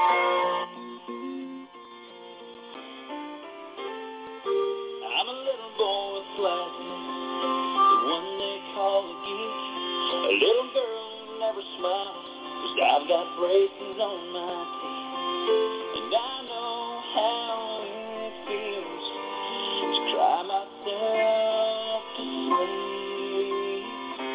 I'm a little boy with glasses, the one they call a geek. A little girl who never smiles, 'cause I've got braces on my teeth. And I know how it feels to cry myself to sleep.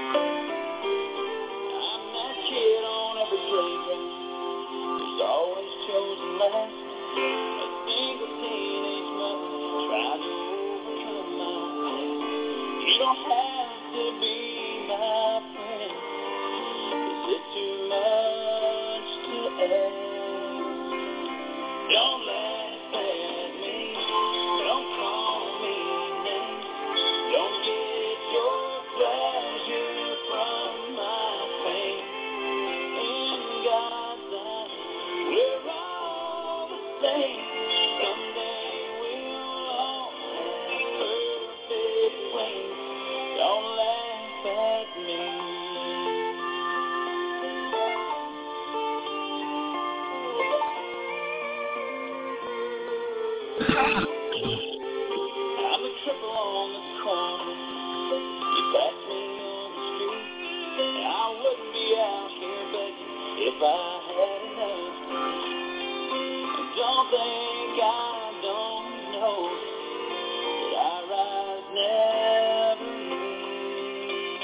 I'm that kid on every playground who's always chosen last. A single teenage mother trying to overcome my past. You don't have to be my friend. Is it too much to ask? Don't laugh at me. Don't call me names. Don't get your pleasure from my pain. In God's eyes, we're all the same. Someday we'll all have perfect wings. Don't laugh at me. I'm a triple on the corner. You pass me on the street. I wouldn't be out here begging if I had enough to eat. And don't think I don't know that I rise never leave.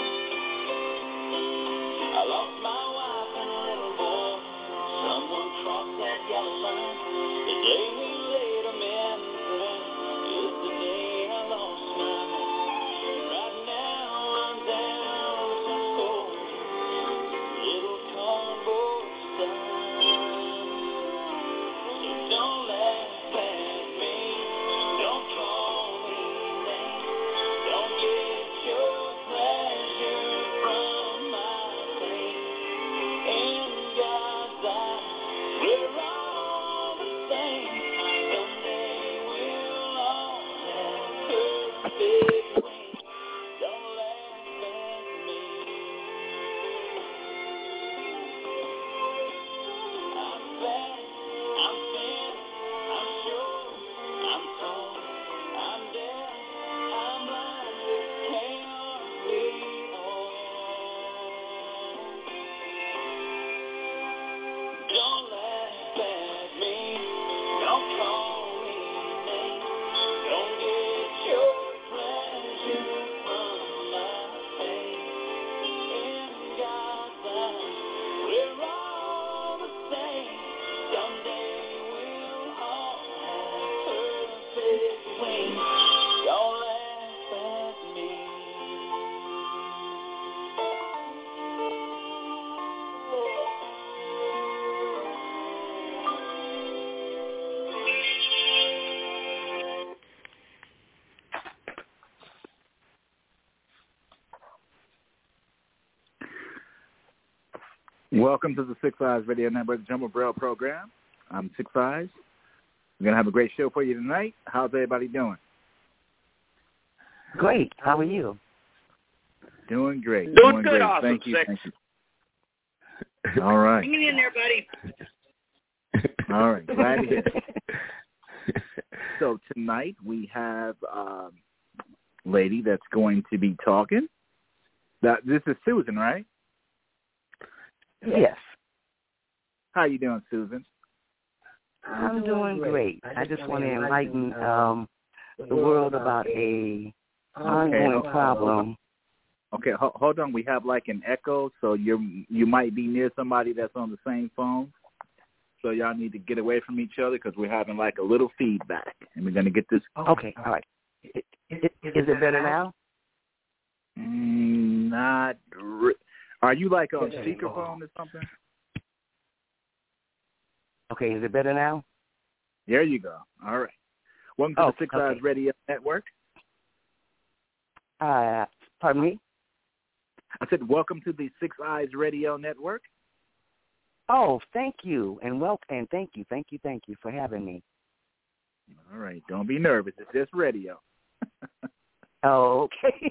I lost my wife and a little boy. Someone crossed that yellow line. The day we laid 'em in the ground is the day I lost my mind. Right now I'm down with some cold little cardboard signs. So don't laugh at me. Don't call me names. Don't get your pleasure from my pain. In God's eyes, we're all the same. Someday we'll all have perfect wings. Don't laugh at me. I'm fat, I'm thin, I'm short, I'm tall, I'm deaf, I'm blind, hey, aren't we all? Don't laugh at me, don't call me names, don't get your pleasure from my pain. In God's eyes, we're all the same. Someday we'll all have perfect wings. Don't laugh at me. Welcome to the Six Eyes Radio Network Jumbo Braille program. I'm Six Eyes. We're going to have a great show for you tonight. How's everybody doing? Great. How are you? Doing great. Doing good, awesome. Thank you. Six. Thank you. All right. Hang in there, buddy. All right. Glad to hear it. So tonight we have a lady that's going to be talking. This is Susan, right? Yes. How you doing, Susan? I'm doing great. I just want to enlighten the world about a ongoing problem. Okay, hold on. We have like an echo, so you might be near somebody that's on the same phone. So y'all need to get away from each other because we're having like a little feedback, and we're going to get this. Okay, all right. Is it better now? Not. Are you like on speakerphone or something? Okay, is it better now? There you go. All right. Welcome to the Six Eyes Radio Network. Pardon me? I said welcome to the Six Eyes Radio Network. Oh, thank you, and thank you for having me. All right, don't be nervous. It's just radio. Oh, okay.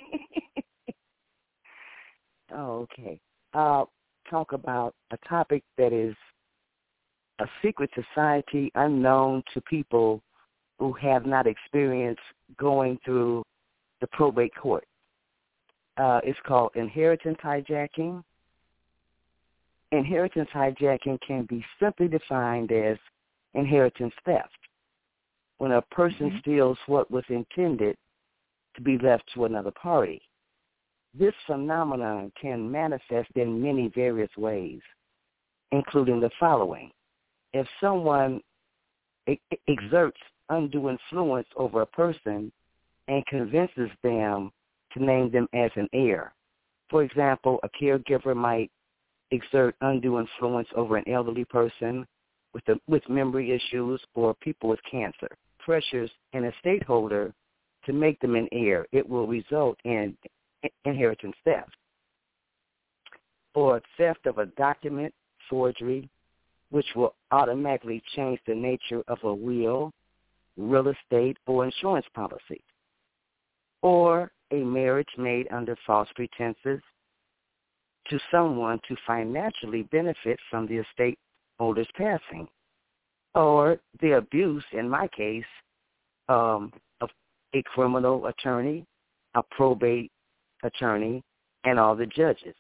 Okay. Talk about a topic that is a secret society unknown to people who have not experienced going through the probate court. It's called inheritance hijacking. Inheritance hijacking can be simply defined as inheritance theft, when a person steals what was intended to be left to another party. This phenomenon can manifest in many various ways, including the following. If someone exerts undue influence over a person and convinces them to name them as an heir. For example, a caregiver might exert undue influence over an elderly person with memory issues or people with cancer. Pressures an estate holder to make them an heir. It will result in inheritance theft. Or theft of a document, forgery, which will automatically change the nature of a will, real estate, or insurance policy. Or a marriage made under false pretenses to someone to financially benefit from the estate holder's passing. Or the abuse, in my case, of a criminal attorney, a probate attorney, and all the judges.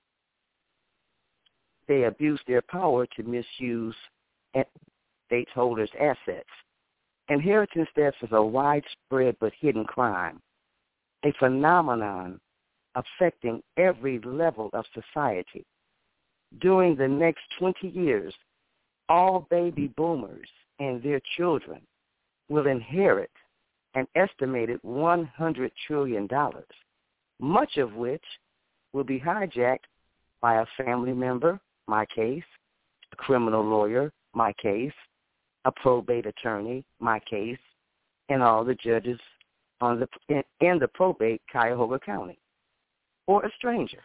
They abuse their power to misuse estate holders' assets. Inheritance theft is a widespread but hidden crime, a phenomenon affecting every level of society. During the next 20 years, all baby boomers and their children will inherit an estimated $100 trillion, much of which will be hijacked by a family member, my case, a criminal lawyer, my case, a probate attorney, my case, and all the judges in the probate Cuyahoga County, or a stranger.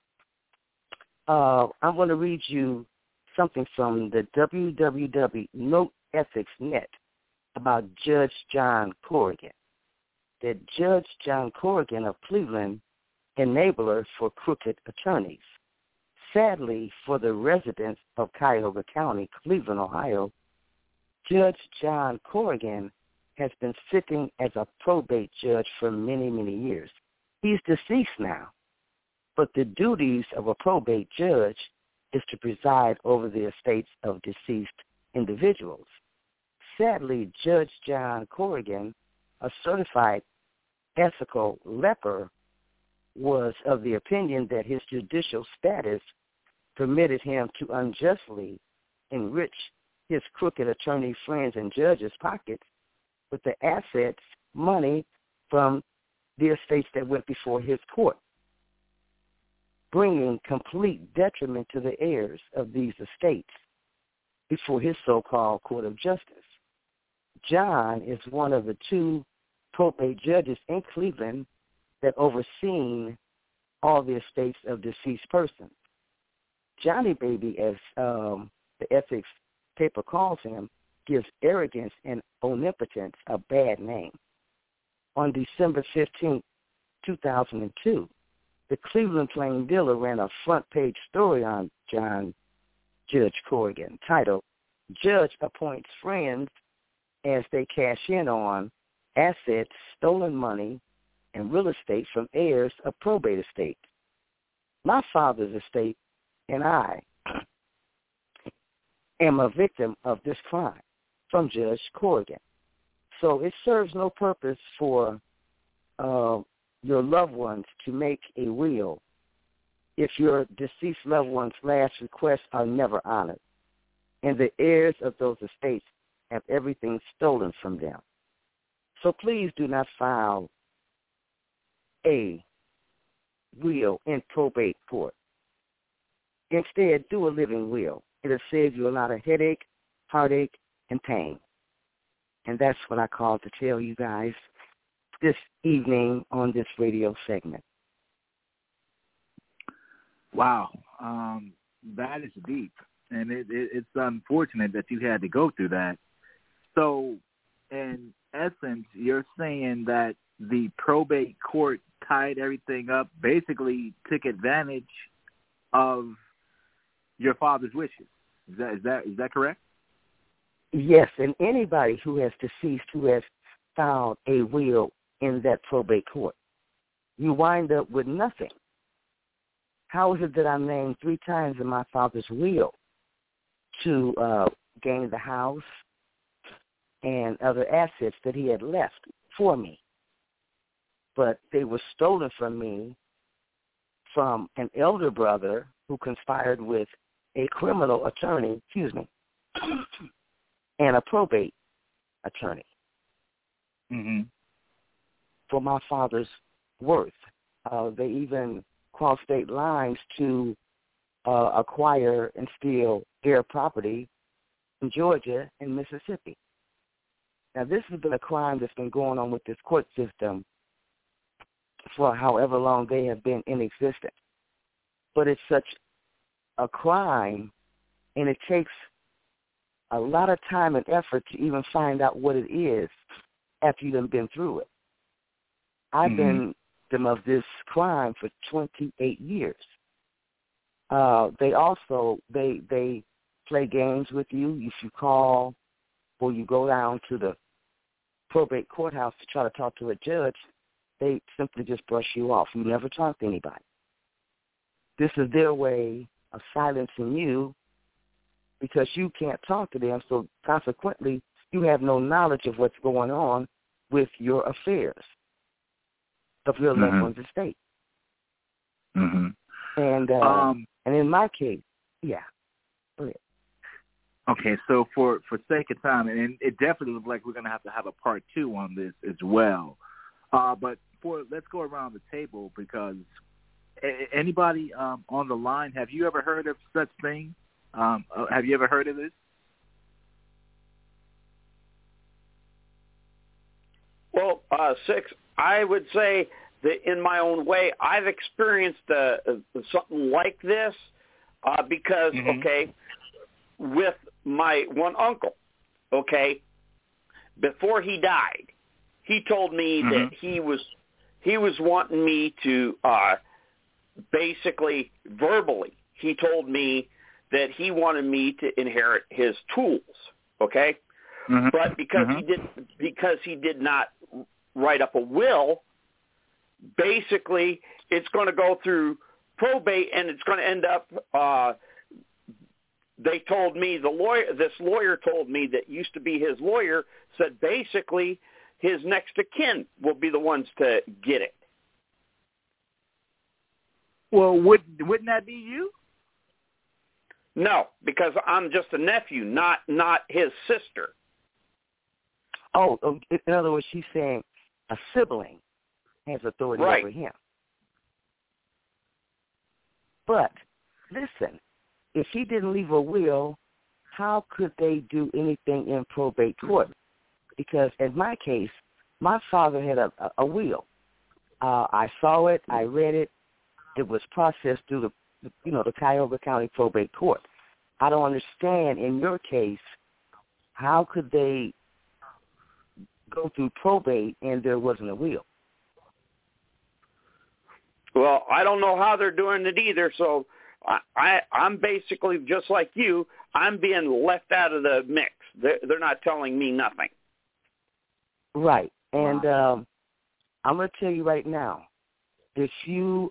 I'm going to read you something from the www.noteethics.net about Judge John Corrigan. That Judge John Corrigan of Cleveland, enabler for crooked attorneys. Sadly, for the residents of Cuyahoga County, Cleveland, Ohio, Judge John Corrigan has been sitting as a probate judge for many, many years. He's deceased now, but the duties of a probate judge is to preside over the estates of deceased individuals. Sadly, Judge John Corrigan, a certified ethical leper, was of the opinion that his judicial status permitted him to unjustly enrich his crooked attorney friends and judges' pockets with the assets, money from the estates that went before his court, bringing complete detriment to the heirs of these estates before his so-called court of justice. John is one of the two probate judges in Cleveland that overseen all the estates of deceased persons. Johnny Baby, as the ethics paper calls him, gives arrogance and omnipotence a bad name. On December 15, 2002, the Cleveland Plain Dealer ran a front-page story on Judge Corrigan titled, "Judge Appoints Friends as They Cash In on Assets, Stolen Money, and Real Estate from Heirs of Probate Estates. My father's estate and I am a victim of this crime," from Judge Corrigan. So it serves no purpose for your loved ones to make a will if your deceased loved one's last requests are never honored, and the heirs of those estates have everything stolen from them. So please do not file a will in probate court. Instead, do a living will. It'll save you a lot of headache, heartache, and pain. And that's what I called to tell you guys this evening on this radio segment. Wow. That is deep. And it's unfortunate that you had to go through that. So, in essence, you're saying that the probate court tied everything up, basically took advantage of your father's wishes. Is that correct? Yes, and anybody who has deceased who has found a will in that probate court, you wind up with nothing. How is it that I'm named 3 times in my father's will to gain the house and other assets that he had left for me? But they were stolen from me from an elder brother who conspired with a criminal attorney, and a probate attorney for my father's worth. They even crossed state lines to acquire and steal their property in Georgia and Mississippi. Now, this has been a crime that's been going on with this court system for however long they have been in existence. But it's such a crime, and it takes a lot of time and effort to even find out what it is after you've been through it. I've been victim of this crime for 28 years. They also, they play games with you. If you call or you go down to the probate courthouse to try to talk to a judge, they simply just brush you off. You never talk to anybody. This is their way of silencing you because you can't talk to them, so consequently you have no knowledge of what's going on with your affairs of your loved one's estate. And in my case, go ahead. Okay, so for sake of time, and it definitely looks like we're going to have a part 2 on this as well. But let's go around the table because anybody on the line, have you ever heard of such thing? Have you ever heard of this? Well, Six, I would say that in my own way, I've experienced something like this because, with my one uncle, before he died, he told me that he was wanting me to basically verbally, he told me that he wanted me to inherit his tools, but because he did not write up a will, basically it's going to go through probate and it's going to end up they told me, this lawyer told me that used to be his lawyer, said basically his next of kin will be the ones to get it. Well, wouldn't that be you? No, because I'm just a nephew, not his sister. Oh, in other words, she's saying a sibling has authority over him. But listen, if he didn't leave a will, how could they do anything in probate court? Because in my case, my father had a will. I saw it. I read it. It was processed through the Cuyahoga County Probate Court. I don't understand, in your case, how could they go through probate and there wasn't a will? Well, I don't know how they're doing it either, so I'm basically just like you. I'm being left out of the mix. They're not telling me nothing. Right. And I'm going to tell you right now, if you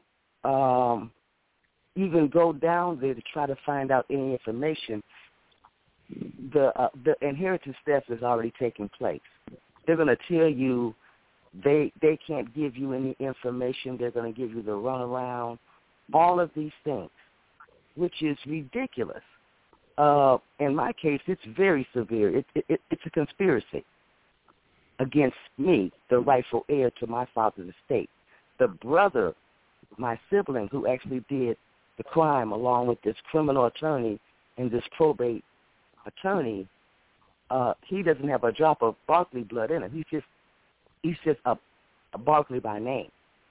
even go down there to try to find out any information, the inheritance theft is already taking place. They're going to tell you they can't give you any information. They're going to give you the runaround, all of these things, which is ridiculous. In my case, it's very severe. It's a conspiracy against me, the rightful heir to my father's estate. The brother, my sibling, who actually did the crime along with this criminal attorney and this probate attorney, he doesn't have a drop of Barkley blood in him. He's just a Barkley by name.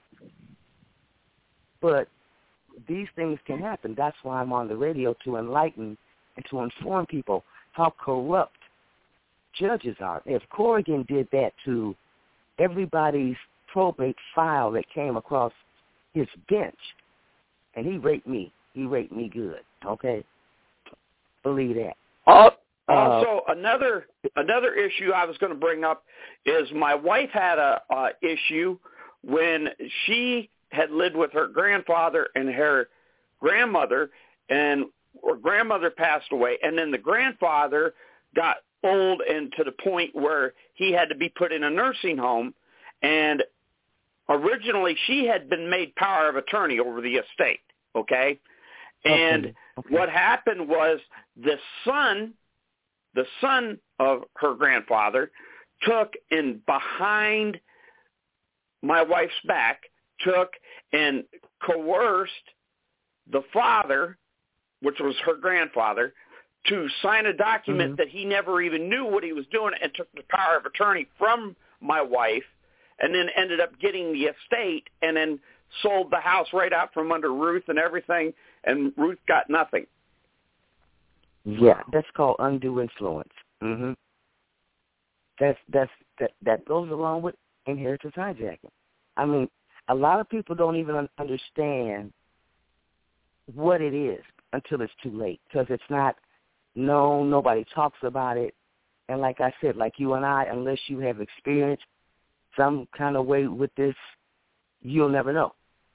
But these things can happen. That's why I'm on the radio, to enlighten and to inform people how corrupt judges are. If Corrigan did that to everybody's probate file that came across his bench, and he raped me good, okay? Believe that. Also, another issue I was going to bring up is my wife had a issue when she had lived with her grandfather and her grandmother, and her grandmother passed away, and then the grandfather got old and to the point where he had to be put in a nursing home, and originally she had been made power of attorney over the estate, okay? And what happened was the son of her grandfather took and behind my wife's back took and coerced the father, which was her grandfather, to sign a document that he never even knew what he was doing, and took the power of attorney from my wife, and then ended up getting the estate, and then sold the house right out from under Ruth and everything, and Ruth got nothing. Yeah, that's called undue influence. That goes along with inheritance hijacking. I mean, a lot of people don't even understand what it is until it's too late, because it's not known, nobody talks about it, and like I said, like you and I, unless you have experienced some kind of way with this, you'll never know.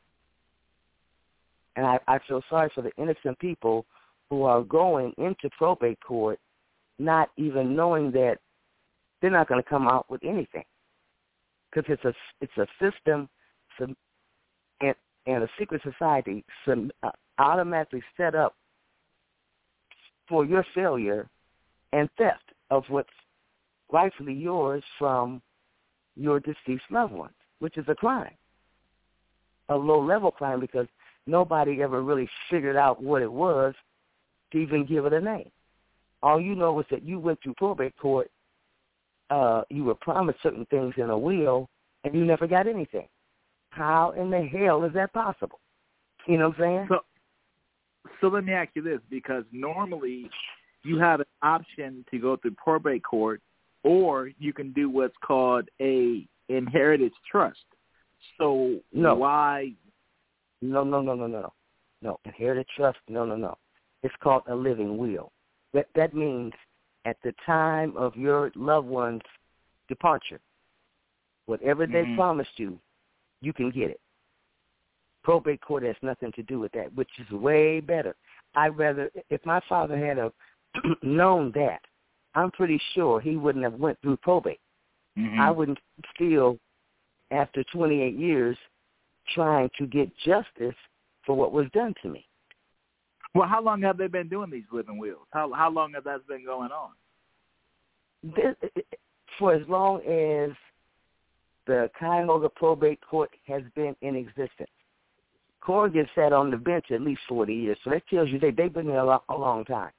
And I feel sorry for the innocent people who are going into probate court not even knowing that they're not going to come out with anything, because it's a system and a secret society automatically set up for your failure and theft of what's rightfully yours from your deceased loved ones, which is a crime, a low-level crime, because nobody ever really figured out what it was to even give it a name. All you know is that you went through probate court, you were promised certain things in a will, and you never got anything. How in the hell is that possible? You know what I'm saying? So let me ask you this, because normally you have an option to go through probate court, or you can do what's called a inheritance trust. So no. Why? No. Inherited trust, no. It's called a living will. That means at the time of your loved one's departure, whatever they promised you, you can get it. Probate court has nothing to do with that, which is way better. I'd rather, if my father had known that, I'm pretty sure he wouldn't have went through probate. I wouldn't still, after 28 years, trying to get justice for what was done to me. Well, how long have they been doing these living wills? How long has that been going on? For as long as the Cuyahoga Probate Court has been in existence. Corrigan sat on the bench at least 40 years, so that tells you they've been there a long time.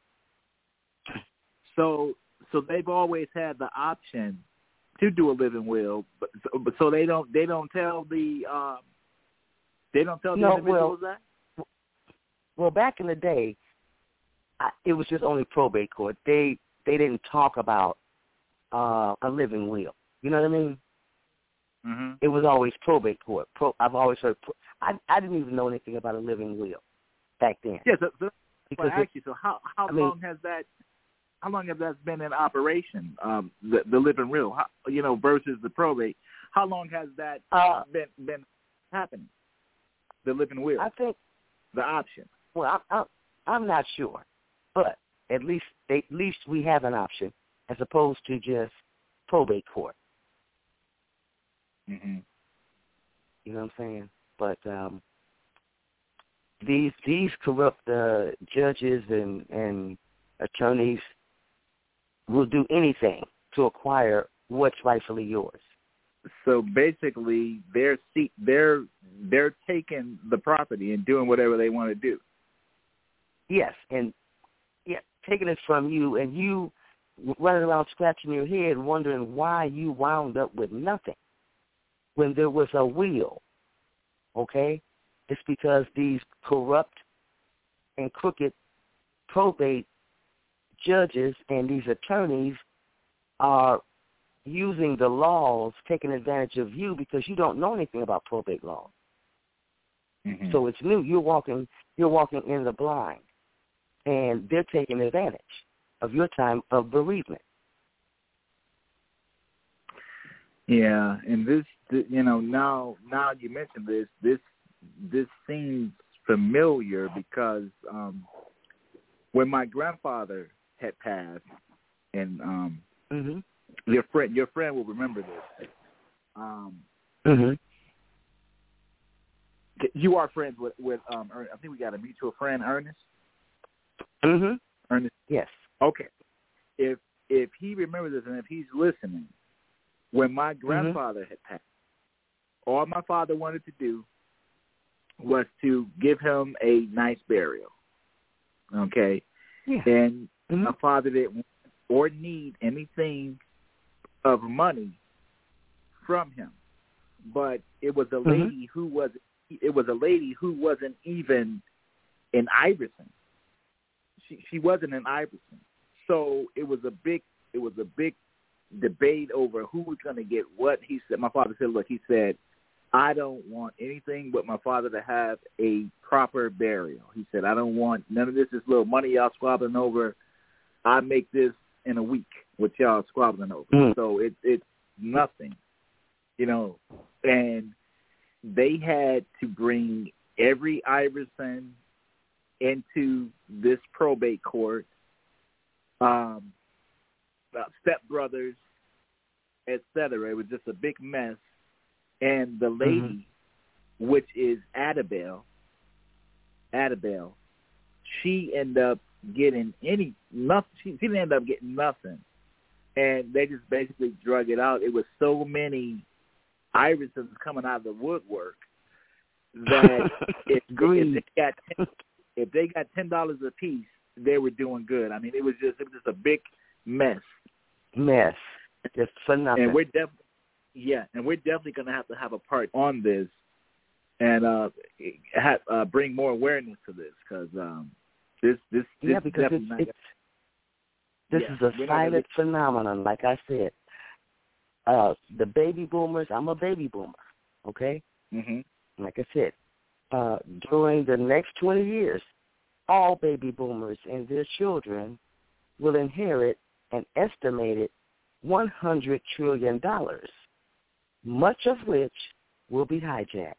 So they've always had the option to do a living will, but so they don't tell the individuals that. Well, back in the day, it was just only probate court. They didn't talk about a living will. You know what I mean? It was always probate court. I've always heard. I didn't even know anything about a living will back then. Yeah. So actually, so how long has that? How long has that been in operation? The living will, versus the probate. How long has that been happening? The living will. I think the option. Well, I'm not sure, but at least we have an option as opposed to just probate court. You know what I'm saying? But these corrupt judges and attorneys will do anything to acquire what's rightfully yours. So basically, they're taking the property and doing whatever they want to do. Yes, and taking it from you, and you running around scratching your head wondering why you wound up with nothing when there was a will, okay? It's because these corrupt and crooked probate judges and these attorneys are using the laws, taking advantage of you because you don't know anything about probate law. So it's new. You're walking in the blind, and they're taking advantage of your time of bereavement Yeah, and this, now you mentioned this seems familiar because when my grandfather had passed, and your friend will remember this. You are friends with I think we got a mutual friend, Ernest. Ernest. Yes. Okay. If he remembers this and if he's listening, when my grandfather had passed, all my father wanted to do was to give him a nice burial. Okay? Yeah. And my father didn't want or need anything of money from him. But it was a lady who wasn't even in Iverson. She wasn't in Iverson. So it was a big debate over who was going to get what. He said, my father said, look, he said, I don't want anything but my father to have a proper burial. He said, I don't want none of this little money y'all squabbling over. I make this in a week what y'all squabbling over. So it's nothing, and they had to bring every Iverson into this probate court, stepbrothers, etc. It was just a big mess. And the lady, which is Adabelle, she ended up getting nothing. She didn't end up getting nothing. And they just basically drug it out. It was so many Iversons coming out of the woodwork that if they got $10 a piece, they were doing good. I mean, it was just a big mess. Just for nothing. And we're definitely going to have a part on this and bring more awareness to this because this because this is a silent phenomenon. Like I said, the baby boomers. I'm a baby boomer. Okay. Like I said, during the next 20 years, all baby boomers and their children will inherit an estimated $100 trillion, much of which will be hijacked.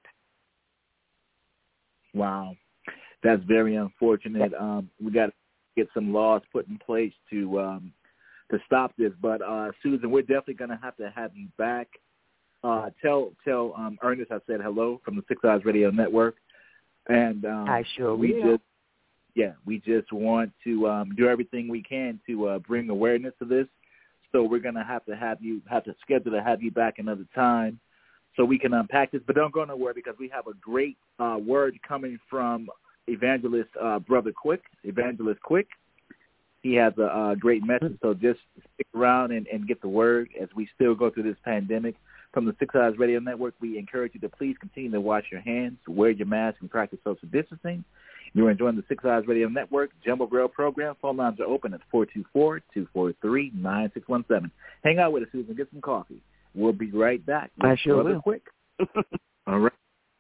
Wow. That's very unfortunate. We got to get some laws put in place to stop this. But, Susan, we're definitely going to have you back. Tell Ernest I said hello from the 6 Eyes Radio Network. And I sure will. We just want to do everything we can to bring awareness to this. So we're going to have to schedule to have you back another time so we can unpack this. But don't go nowhere because we have a great word coming from Evangelist Evangelist Quick. He has a great message, so just stick around and get the word as we still go through this pandemic. From the 6 Eyes Radio Network, we encourage you to please continue to wash your hands, wear your mask, and practice social distancing. You're enjoying the 6 Eyes Radio Network Jumbo Rail program. Phone lines are open at 424-243-9617. Hang out with us, Susan. Get some coffee. We'll be right back. I sure will. Quick. All right.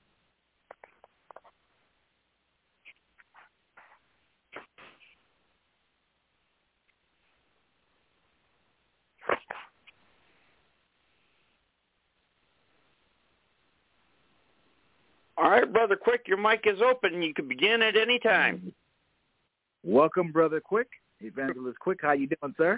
All right, Brother Quick, your mic is open. You can begin at any time. Welcome, Brother Quick. Evangelist Quick, how you doing, sir?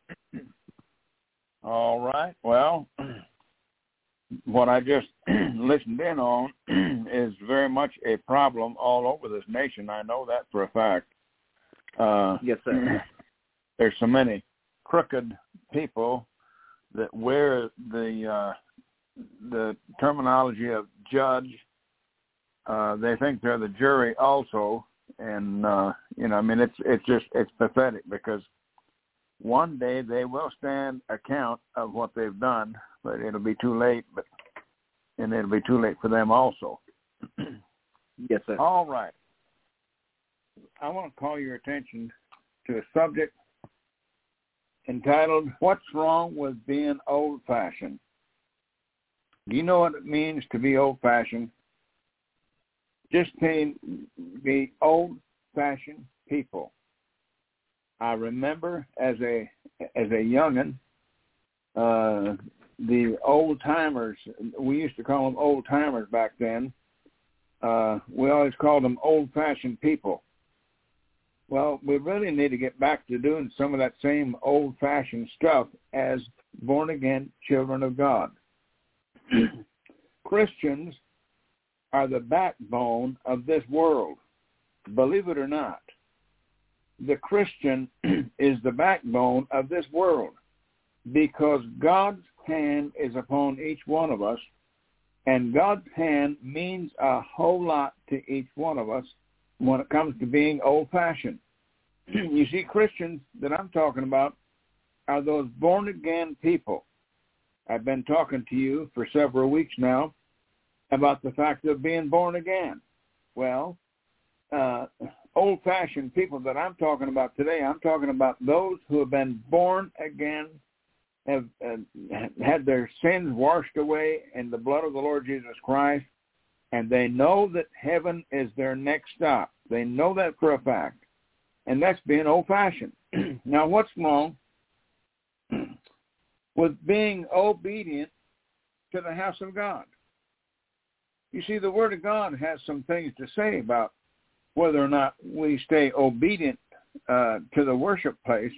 All right. Well, what I just listened in on is very much a problem all over this nation. I know that for a fact. Yes, sir. There's so many crooked people that wear the terminology of judge. They think they're the jury also, and it's pathetic because one day they will stand account of what they've done, but it'll be too late. And it'll be too late for them also. Yes, sir. All right. I want to call your attention to a subject entitled "What's Wrong with Being Old-Fashioned?" Do you know what it means to be old-fashioned? Just be old-fashioned people. I remember as a youngin, the old timers, we used to call them old timers back then. We always called them old-fashioned people. Well, we really need to get back to doing some of that same old-fashioned stuff as born-again children of God. Christians are the backbone of this world. Believe it or not, the Christian is the backbone of this world because God's hand is upon each one of us, and God's hand means a whole lot to each one of us when it comes to being old-fashioned. You see, Christians that I'm talking about are those born-again people. I've been talking to you for several weeks now about the fact of being born again. Well, old-fashioned people that I'm talking about today, I'm talking about those who have been born again, have had their sins washed away in the blood of the Lord Jesus Christ, and they know that heaven is their next stop. They know that for a fact, and that's being old-fashioned. Now, what's wrong with being obedient to the house of God? You see, the Word of God has some things to say about whether or not we stay obedient to the worship place.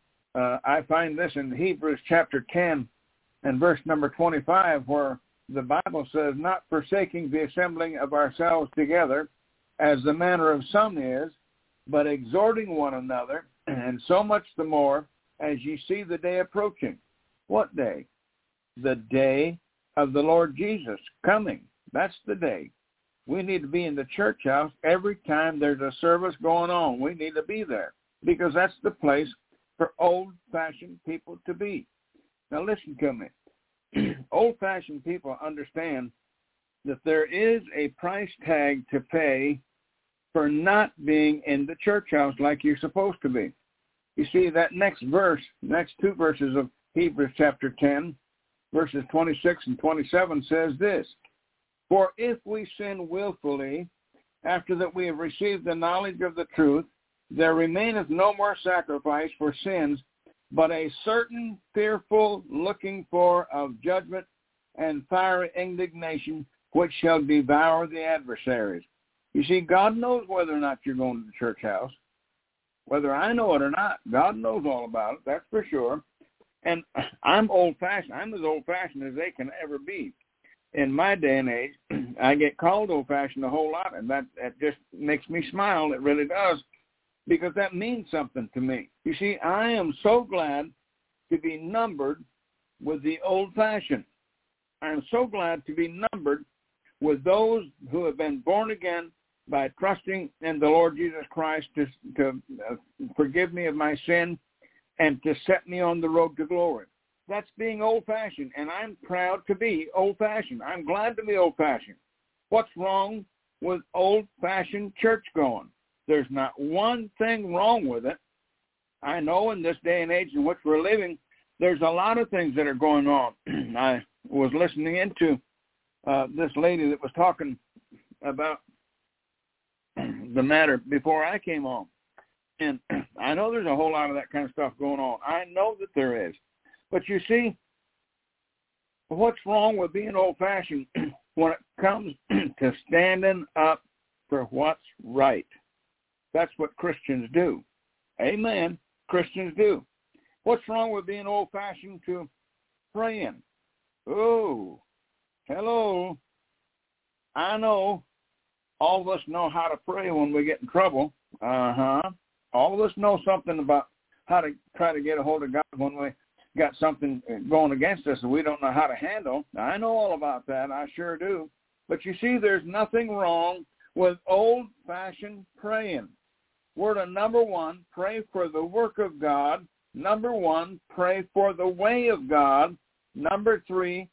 I find this in Hebrews chapter 10 and verse number 25, where the Bible says, not forsaking the assembling of ourselves together, as the manner of some is, but exhorting one another, and so much the more as ye see the day approaching. What day? The day of the Lord Jesus coming. That's the day. We need to be in the church house every time there's a service going on. We need to be there because that's the place for old-fashioned people to be. Now listen to me. Old-fashioned people understand that there is a price tag to pay for not being in the church house like you're supposed to be. You see, that next verse, next two verses of Hebrews chapter 10, verses 26 and 27 says this, for if we sin willfully, after that we have received the knowledge of the truth, there remaineth no more sacrifice for sins, but a certain fearful looking for of judgment and fiery indignation, which shall devour the adversaries. You see, God knows whether or not you're going to the church house. Whether I know it or not, God knows all about it, that's for sure. And I'm old-fashioned. I'm as old-fashioned as they can ever be. In my day and age, I get called old-fashioned a whole lot, and that just makes me smile. It really does, because that means something to me. You see, I am so glad to be numbered with the old-fashioned. I am so glad to be numbered with those who have been born again by trusting in the Lord Jesus Christ to forgive me of my sin and to set me on the road to glory. That's being old-fashioned, and I'm proud to be old-fashioned. I'm glad to be old-fashioned. What's wrong with old-fashioned church-going? There's not one thing wrong with it. I know in this day and age in which we're living, there's a lot of things that are going on. I was listening into this lady that was talking about the matter before I came on. And I know there's a whole lot of that kind of stuff going on. I know that there is. But you see, what's wrong with being old-fashioned when it comes to standing up for what's right? That's what Christians do. Amen. Christians do. What's wrong with being old-fashioned to praying? Oh, hello. I know all of us know how to pray when we get in trouble. All of us know something about how to try to get a hold of God when we got something going against us that we don't know how to handle. I know all about that. I sure do. But you see, there's nothing wrong with old-fashioned praying. We're to, number one, pray for the work of God. Number one, pray for the way of God. Number three,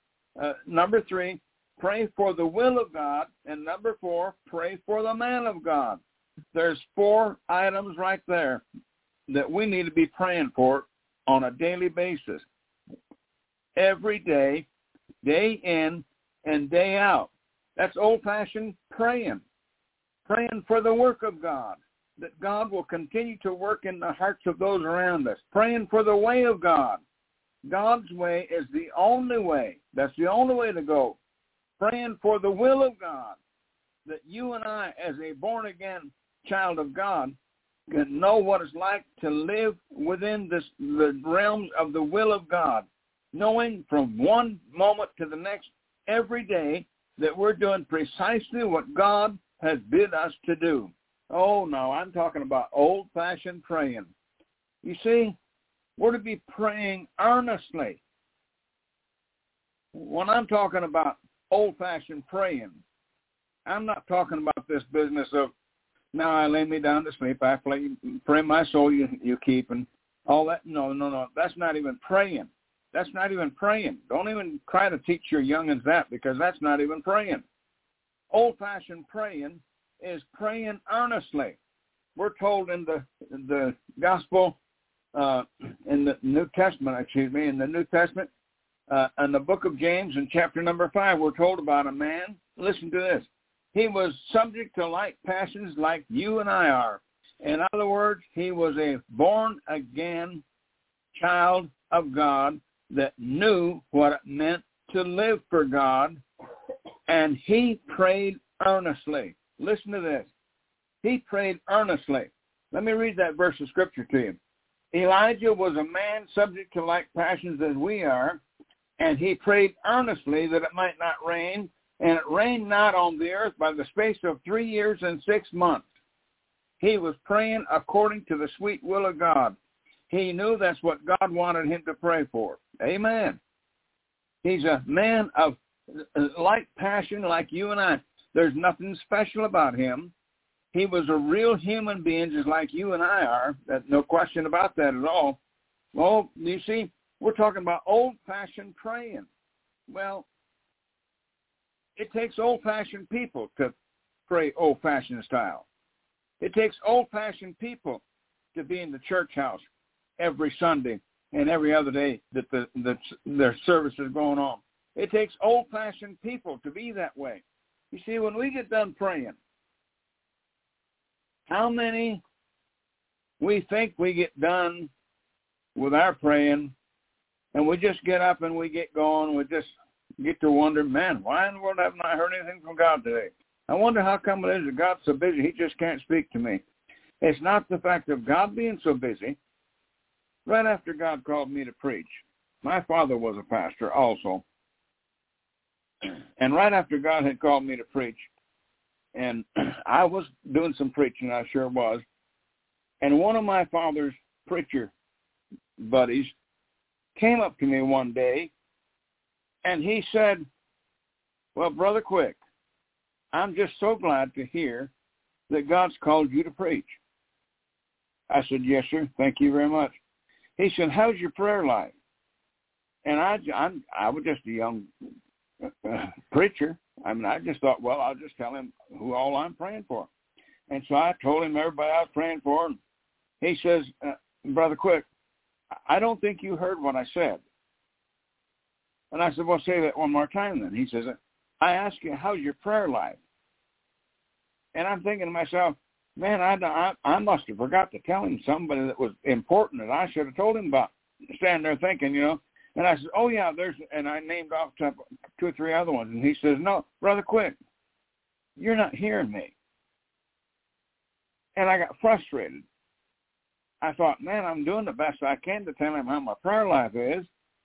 pray for the will of God. And number four, pray for the man of God. There's 4 items right there that we need to be praying for on a daily basis. Every day, day in and day out. That's old-fashioned praying. Praying for the work of God, that God will continue to work in the hearts of those around us. Praying for the way of God, God's way is the only way. That's the only way to go. Praying for the will of God, that you and I, as a born-again child of God, can know what it's like to live within the realms of the will of God, knowing from one moment to the next, every day, that we're doing precisely what God has bid us to do. Oh, no, I'm talking about old-fashioned praying. You see, we're to be praying earnestly. When I'm talking about old-fashioned praying, I'm not talking about this business of, now I lay me down to sleep, I pray my soul you keep, and all that. No. That's not even praying. That's not even praying. Don't even try to teach your youngins that, because that's not even praying. Old-fashioned praying is praying earnestly. We're told in the gospel, in the New Testament, in the book of James in chapter number 5, we're told about a man. Listen to this. He was subject to like passions like you and I are. In other words, he was a born-again child of God that knew what it meant to live for God, and he prayed earnestly. Listen to this. He prayed earnestly. Let me read that verse of Scripture to you. Elijah was a man subject to like passions as we are, and he prayed earnestly that it might not rain, and it rained not on the earth by the space of 3 years and 6 months. He was praying according to the sweet will of God. He knew that's what God wanted him to pray for. Amen. He's a man of like passion like you and I. There's nothing special about him. He was a real human being just like you and I are. No question about that at all. Well, you see, we're talking about old-fashioned praying. Well, it takes old-fashioned people to pray old-fashioned style. It takes old-fashioned people to be in the church house every Sunday and every other day that their service is going on. It takes old-fashioned people to be that way. You see, when we get done praying, how many we think we get done with our praying, and we just get up and we get going, we just get to wonder, man, why in the world haven't I heard anything from God today? I wonder how come it is that God's so busy, he just can't speak to me. It's not the fact of God being so busy. Right after God called me to preach, my father was a pastor also, and right after God had called me to preach, and I was doing some preaching, I sure was, and one of my father's preacher buddies came up to me one day, and he said, well, Brother Quick, I'm just so glad to hear that God's called you to preach. I said, yes, sir, thank you very much. He said, how's your prayer life? And I was just a young preacher. I mean, I just thought, well, I'll just tell him who all I'm praying for. And so I told him everybody I was praying for. And he says, Brother Quick, I don't think you heard what I said. And I said, well, say that one more time then. He says, I asked you, how's your prayer life? And I'm thinking to myself, man, I must have forgot to tell him somebody that was important that I should have told him about. Standing there thinking, And I said, oh, yeah, and I named off 2 or 3 other ones. And he says, no, Brother Quick, you're not hearing me. And I got frustrated. I thought, man, I'm doing the best I can to tell him how my prayer life is.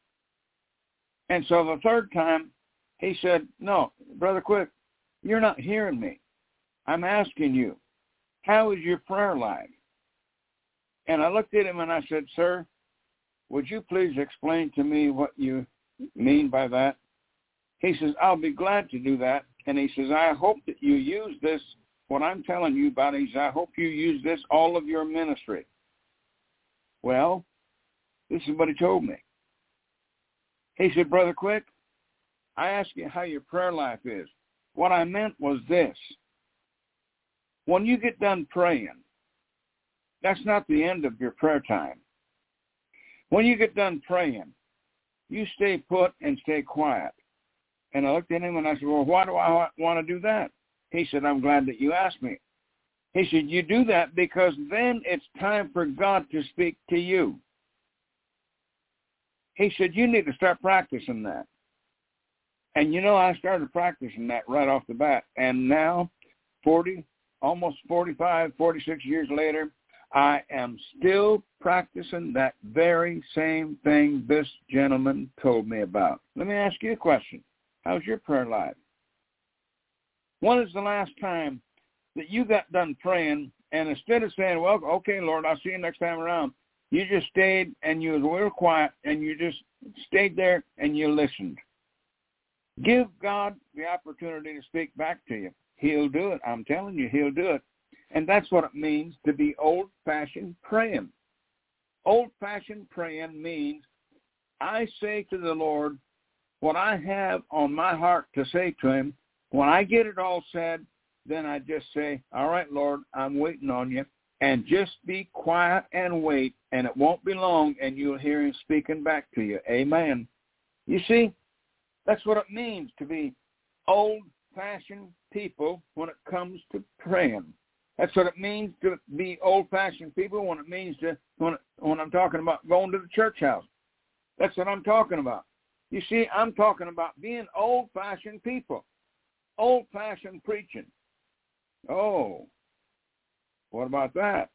And so the third time, he said, no, Brother Quick, you're not hearing me. I'm asking you, how is your prayer life? And I looked at him and I said, sir, would you please explain to me what you mean by that? He says, I'll be glad to do that. And he says, I hope that you use this, what I'm telling you about, he says, I hope you use this all of your ministry. Well, this is what he told me. He said, Brother Quick, I asked you how your prayer life is. What I meant was this. When you get done praying, that's not the end of your prayer time. When you get done praying, you stay put and stay quiet. And I looked at him and I said, well, why do I want to do that? He said, I'm glad that you asked me. He said, you do that because then it's time for God to speak to you. He said, you need to start practicing that. And, you know, I started practicing that right off the bat. And now, almost 45, 46 years later, I am still practicing that very same thing this gentleman told me about. Let me ask you a question. How's your prayer life? When is the last time that you got done praying, and instead of saying, well, okay, Lord, I'll see you next time around, you just stayed and you were real quiet and you just stayed there and you listened? Give God the opportunity to speak back to you. He'll do it. I'm telling you, he'll do it. And that's what it means to be old-fashioned praying. Old-fashioned praying means I say to the Lord what I have on my heart to say to him. When I get it all said, then I just say, all right, Lord, I'm waiting on you. And just be quiet and wait, and it won't be long, and you'll hear him speaking back to you. Amen. You see, that's what it means to be old-fashioned people when it comes to praying. That's what it means to be old-fashioned people when it means to when I'm talking about going to the church house. That's what I'm talking about. You see, I'm talking about being old-fashioned people, old-fashioned preaching. Oh, what about that?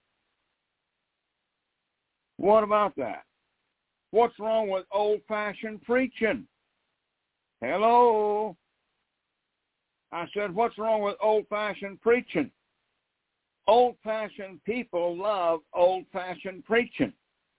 What about that? What's wrong with old-fashioned preaching? Hello? I said, what's wrong with old-fashioned preaching? Old-fashioned people love old-fashioned preaching.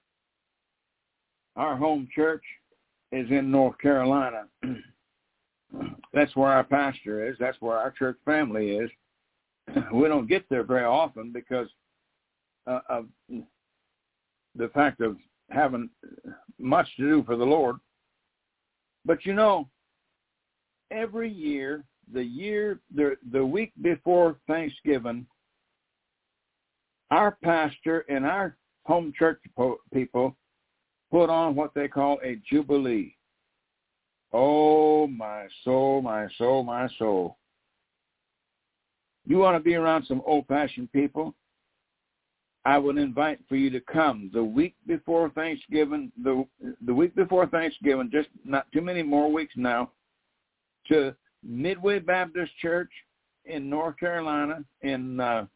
Our home church is in North Carolina. That's where our pastor is. That's where our church family is. We don't get there very often because of the fact of having much to do for the Lord. But you know, every year, the week before Thanksgiving, our pastor and our home church people put on what they call a jubilee. Oh, my soul, my soul, my soul. You want to be around some old-fashioned people? I would invite for you to come the week before Thanksgiving, the week before Thanksgiving, just not too many more weeks now, to Midway Baptist Church in North Carolina, in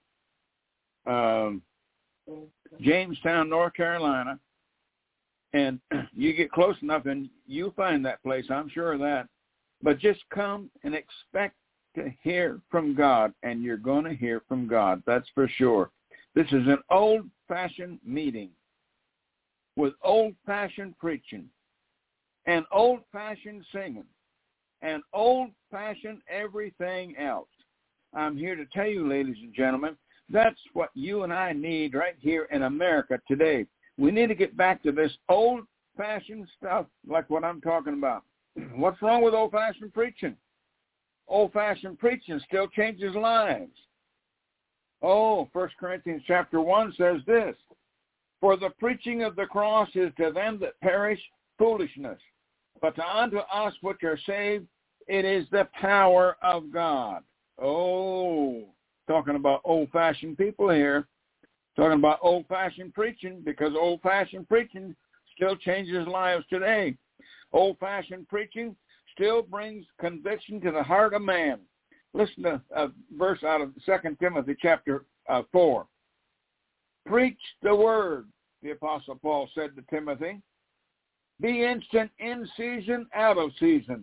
Jamestown, North Carolina. And you get close enough and you'll find that place, I'm sure of that. But just come and expect to hear from God, and you're going to hear from God, that's for sure. This is an old-fashioned meeting with old-fashioned preaching and old-fashioned singing and old-fashioned everything else. I'm here to tell you, ladies and gentlemen, that's what you and I need right here in America today. We need to get back to this old-fashioned stuff like what I'm talking about. What's wrong with old-fashioned preaching? Old-fashioned preaching still changes lives. Oh, 1 Corinthians chapter 1 says this, for the preaching of the cross is to them that perish foolishness, but unto us which are saved, it is the power of God. Oh, talking about old-fashioned people here, talking about old-fashioned preaching, because old-fashioned preaching still changes lives today. Old-fashioned preaching still brings conviction to the heart of man. Listen to a verse out of 2 Timothy chapter 4. Preach the word, the Apostle Paul said to Timothy. Be instant in season, out of season.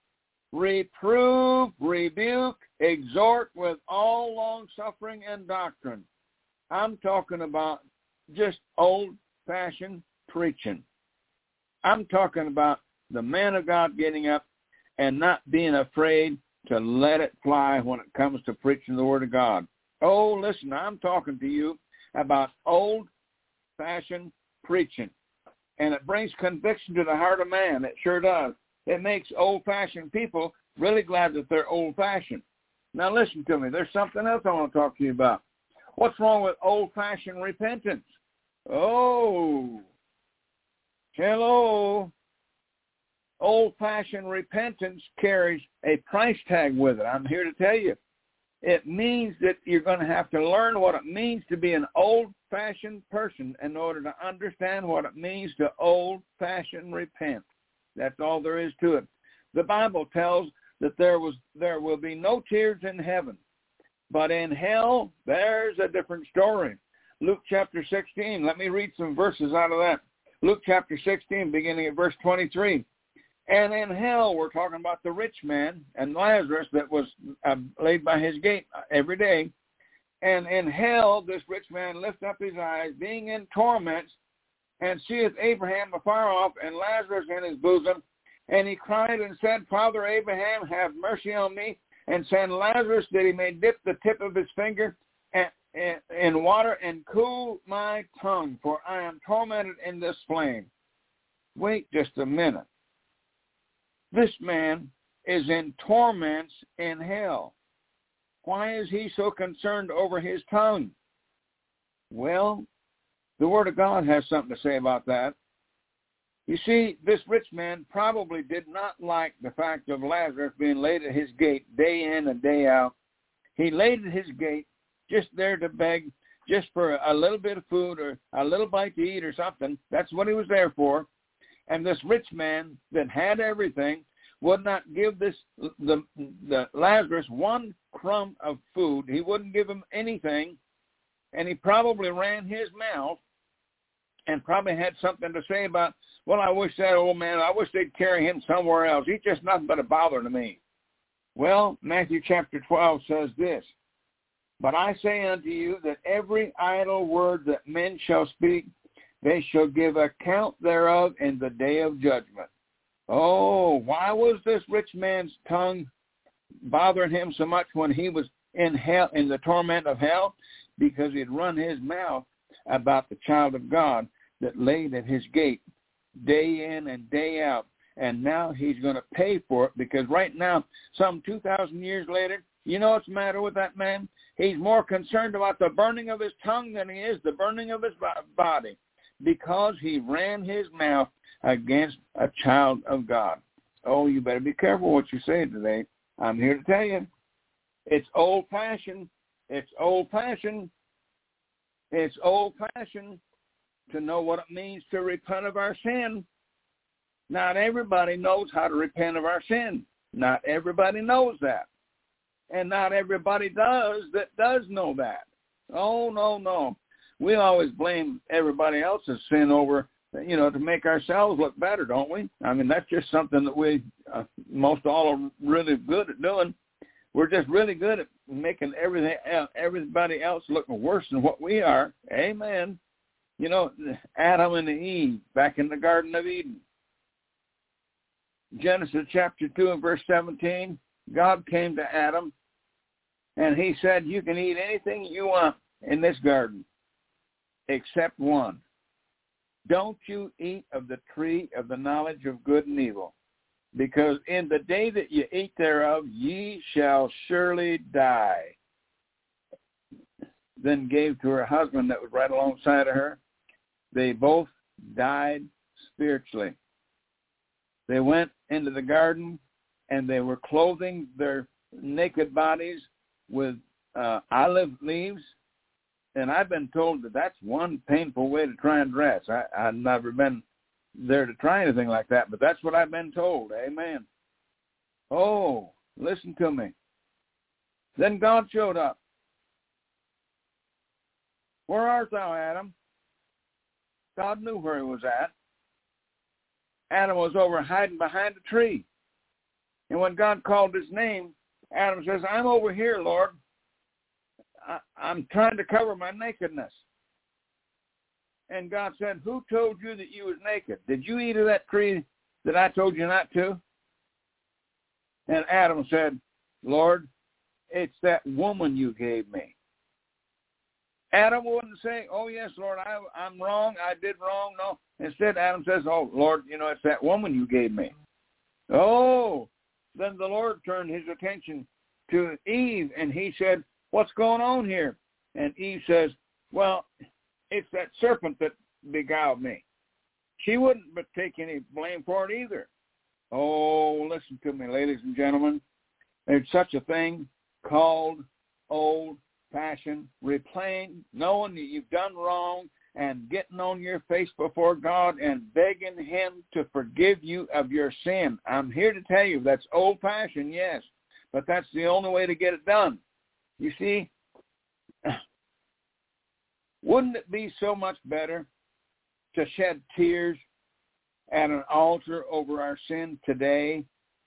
Reprove, rebuke, exhort with all long-suffering and doctrine. I'm talking about just old-fashioned preaching. I'm talking about the man of God getting up and not being afraid to let it fly when it comes to preaching the Word of God. Oh, listen, I'm talking to you about old-fashioned preaching. And it brings conviction to the heart of man. It sure does. It makes old-fashioned people really glad that they're old-fashioned. Now listen to me. There's something else I want to talk to you about. What's wrong with old-fashioned repentance? Oh, hello. Old-fashioned repentance carries a price tag with it. I'm here to tell you. It means that you're going to have to learn what it means to be an old-fashioned person in order to understand what it means to old-fashioned repent. That's all there is to it. The Bible tells that there will be no tears in heaven, but in hell, there's a different story. Luke chapter 16, let me read some verses out of that. Luke chapter 16, beginning at verse 23. And in hell, we're talking about the rich man and Lazarus that was laid by his gate every day. And in hell, this rich man lifts up his eyes, being in torments, and seeth Abraham afar off, and Lazarus in his bosom. And he cried and said, Father Abraham, have mercy on me, and send Lazarus that he may dip the tip of his finger in water and cool my tongue, for I am tormented in this flame. Wait just a minute. This man is in torments in hell. Why is he so concerned over his tongue? Well, the Word of God has something to say about that. You see, this rich man probably did not like the fact of Lazarus being laid at his gate day in and day out. He laid at his gate just there to beg, just for a little bit of food or a little bite to eat or something. That's what he was there for. And this rich man that had everything would not give the Lazarus one crumb of food. He wouldn't give him anything, and he probably ran his mouth and probably had something to say about, well, I wish that old man, I wish they'd carry him somewhere else. He's just nothing but a bother to me. Well, Matthew chapter 12 says this, But I say unto you that every idle word that men shall speak, they shall give account thereof in the day of judgment. Oh, why was this rich man's tongue bothering him so much when he was in hell, in the torment of hell? Because he'd run his mouth about the child of God that laid at his gate day in and day out. And now he's going to pay for it, because right now, some 2,000 years later, you know what's the matter with that man? He's more concerned about the burning of his tongue than he is the burning of his body, because he ran his mouth against a child of God. Oh, you better be careful what you say today. I'm here to tell you, it's old-fashioned. It's old-fashioned. It's old-fashioned to know what it means to repent of our sin. Not everybody knows how to repent of our sin. Not everybody knows that. And not everybody does know that. Oh, no. We always blame everybody else's sin over, to make ourselves look better, don't we? I mean, that's just something that we most all are really good at doing. We're just really good at making everybody else look worse than what we are. Amen. Adam and Eve back in the Garden of Eden. Genesis chapter 2 and verse 17, God came to Adam and he said, you can eat anything you want in this garden except one. Don't you eat of the tree of the knowledge of good and evil, because in the day that you eat thereof, ye shall surely die. Then gave to her husband that was right alongside of her. They both died spiritually. They went into the garden and they were clothing their naked bodies with olive leaves. And I've been told that that's one painful way to try and dress. I've never been there to try anything like that, but that's what I've been told. Amen. Oh, listen to me. Then God showed up. Where art thou, Adam? God knew where he was at. Adam was over hiding behind a tree. And when God called his name, Adam says, I'm over here, Lord. I'm trying to cover my nakedness. And God said, who told you that you was naked? Did you eat of that tree that I told you not to? And Adam said, Lord, it's that woman you gave me. Adam wouldn't say, oh, yes, Lord, I'm wrong. I did wrong. No. Instead, Adam says, oh, Lord, it's that woman you gave me. Oh, then the Lord turned his attention to Eve, and he said, what's going on here? And Eve says, well, it's that serpent that beguiled me. She wouldn't but take any blame for it either. Oh, listen to me, ladies and gentlemen. There's such a thing called old-fashioned replaying, knowing that you've done wrong, and getting on your face before God and begging him to forgive you of your sin. I'm here to tell you that's old-fashioned, yes, but that's the only way to get it done. You see, wouldn't it be so much better to shed tears at an altar over our sin today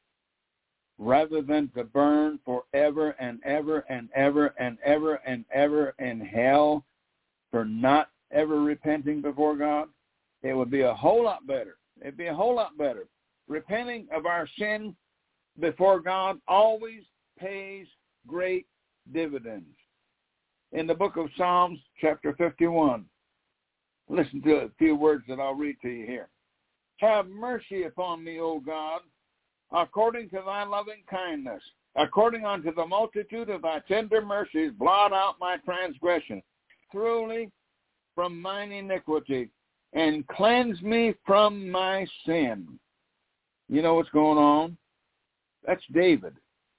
rather than to burn forever and ever and ever and ever and ever in hell for not ever repenting before God? It would be a whole lot better. It'd be a whole lot better. Repenting of our sin before God always pays great dividends. In the book of Psalms, chapter 51, listen to a few words that I'll read to you here. Have mercy upon me, O God, according to thy loving kindness. According unto the multitude of thy tender mercies, blot out my transgression. Truly, from mine iniquity, and cleanse me from my sin. You know what's going on? That's David.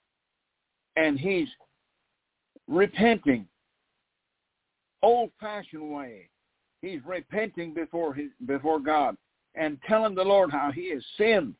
And he's repenting, old-fashioned way. He's repenting before God and telling the Lord how he has sinned.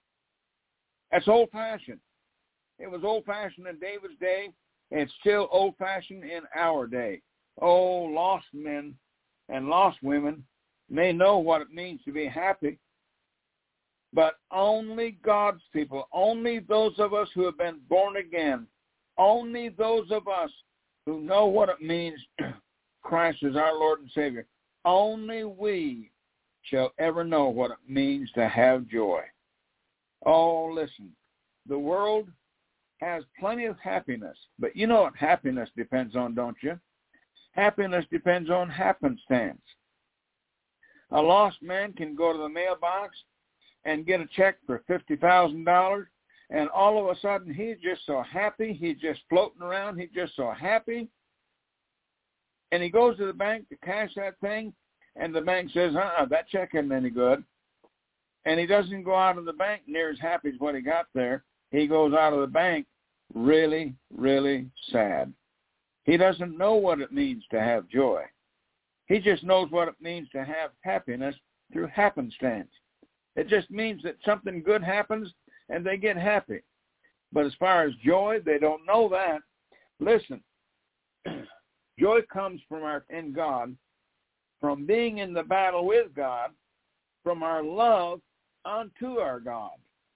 That's old-fashioned. It was old-fashioned in David's day, and it's still old-fashioned in our day. Oh, lost men and lost women may know what it means to be happy, but only God's people, only those of us who have been born again, only those of us who know what it means, Christ is our Lord and Savior, only we shall ever know what it means to have joy. Oh, listen, the world has plenty of happiness, but you know what happiness depends on, don't you? Happiness depends on happenstance. A lost man can go to the mailbox and get a check for $50,000, and all of a sudden he's just so happy. He's just floating around. He's just so happy. And he goes to the bank to cash that thing, and the bank says, that check isn't any good. And he doesn't go out of the bank near as happy as what he got there. He goes out of the bank really, really sad. He doesn't know what it means to have joy. He just knows what it means to have happiness through happenstance. It just means that something good happens and they get happy. But as far as joy, they don't know that. Listen, joy comes in God, from being in the battle with God, from our love unto our God.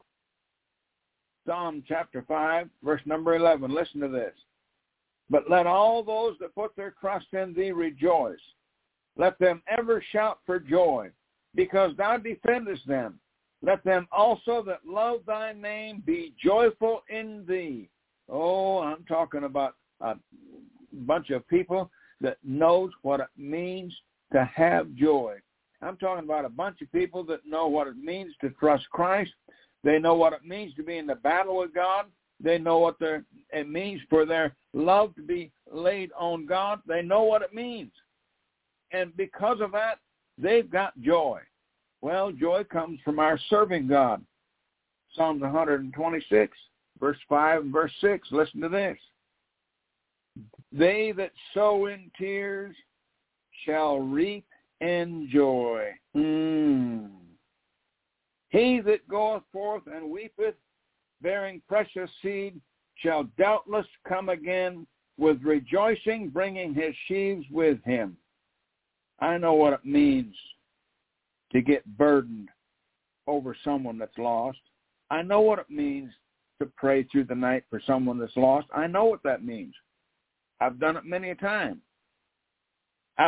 Psalm chapter 5, verse number 11. Listen to this. But let all those that put their trust in thee rejoice. Let them ever shout for joy, because thou defendest them. Let them also that love thy name be joyful in thee. Oh, I'm talking about a bunch of people that knows what it means to have joy. I'm talking about a bunch of people that know what it means to trust Christ. They know what it means to be in the battle with God. They know what it means for their love to be laid on God. They know what it means. And because of that, they've got joy. Well, joy comes from our serving God. Psalms 126, verse 5 and verse 6. Listen to this. They that sow in tears shall reap in joy. He that goeth forth and weepeth, bearing precious seed, shall doubtless come again with rejoicing, bringing his sheaves with him. I know what it means to get burdened over someone that's lost. I know what it means to pray through the night for someone that's lost. I know what that means. I've done it many a time. I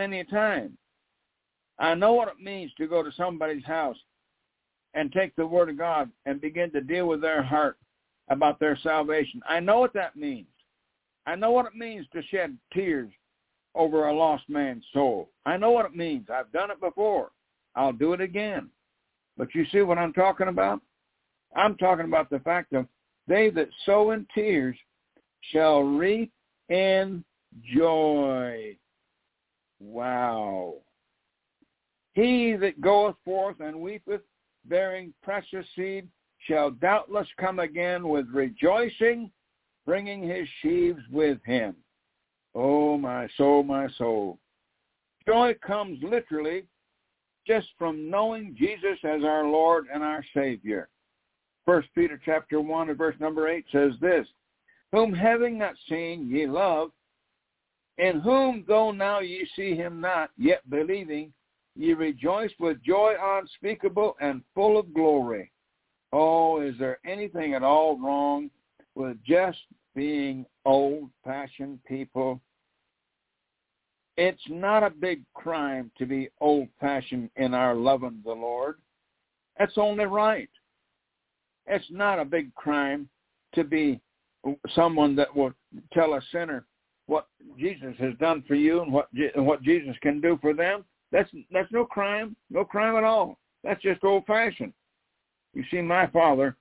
know what it means to go to somebody's house and take the Word of God and begin to deal with their heart about their salvation. I know what that means. I know what it means to shed tears over a lost man's soul. I know what it means. I've done it before. I'll do it again. But you see what I'm talking about? I'm talking about the fact that they that sow in tears shall reap in joy. Wow. He that goeth forth and weepeth, bearing precious seed, shall doubtless come again with rejoicing, bringing his sheaves with him. Oh, my soul, my soul. Joy comes literally just from knowing Jesus as our Lord and our Savior. 1 Peter chapter 1 and verse number 8 says this, whom having not seen ye love, in whom though now ye see him not, yet believing, ye rejoice with joy unspeakable and full of glory. Oh, is there anything at all wrong with just being old-fashioned people? It's not a big crime to be old-fashioned in our loving the Lord. That's only right. It's not a big crime to be someone that will tell a sinner what Jesus has done for you and what Jesus can do for them. That's no crime at all. That's just old-fashioned. You see, my father,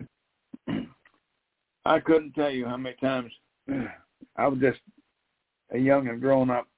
I couldn't tell you how many times I was just a young and grown up.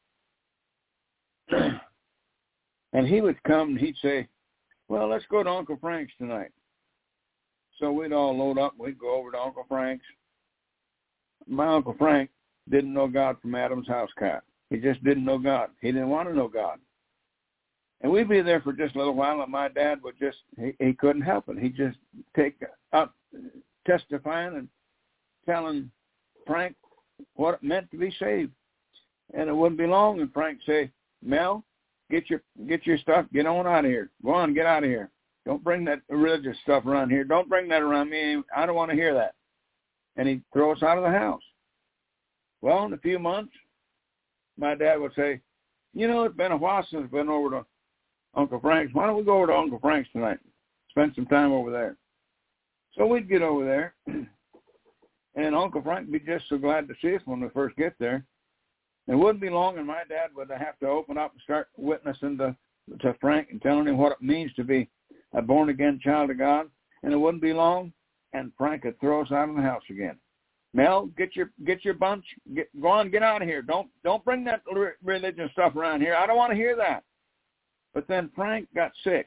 And he would come and he'd say, well, let's go to Uncle Frank's tonight. So we'd all load up and we'd go over to Uncle Frank's. My Uncle Frank didn't know God from Adam's house cat. He just didn't know God. He didn't want to know God. And we'd be there for just a little while, and my dad would just, he couldn't help it. He'd just take up testifying and telling Frank what it meant to be saved. And it wouldn't be long, and Frank say, Mel, get your stuff, get on out of here. Go on, get out of here. Don't bring that religious stuff around here. Don't bring that around me. I don't want to hear that. And he'd throw us out of the house. Well, in a few months, my dad would say, you know, it's been a while since I've been over to Uncle Frank's. Why don't we go over to Uncle Frank's tonight? Spend some time over there. So we'd get over there, and Uncle Frank would be just so glad to see us when we first get there. It wouldn't be long, and my dad would have to open up and start witnessing to Frank and telling him what it means to be a born-again child of God. And it wouldn't be long, and Frank would throw us out of the house again. Mel, get your bunch. Go on, get out of here. Don't bring that religion stuff around here. I don't want to hear that. But then Frank got sick,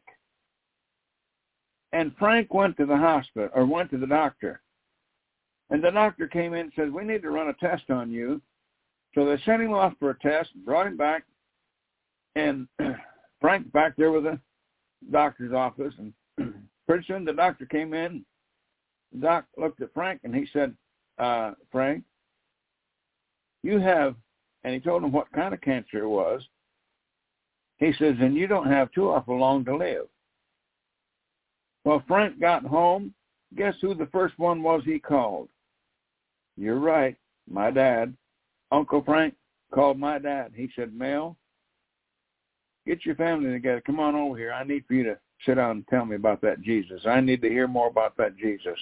and Frank went to the hospital or went to the doctor, and the doctor came in and said, "We need to run a test on you." So they sent him off for a test, brought him back, and Frank's back there with the doctor's office, and pretty soon the doctor came in. The doc looked at Frank, and he said, Frank, you have, and he told him what kind of cancer it was. He says, and you don't have too awful long to live. Well, Frank got home. Guess who the first one was he called? You're right, my dad. Uncle Frank called my dad. He said, Mel, get your family together. Come on over here. I need for you to sit down and tell me about that Jesus. I need to hear more about that Jesus.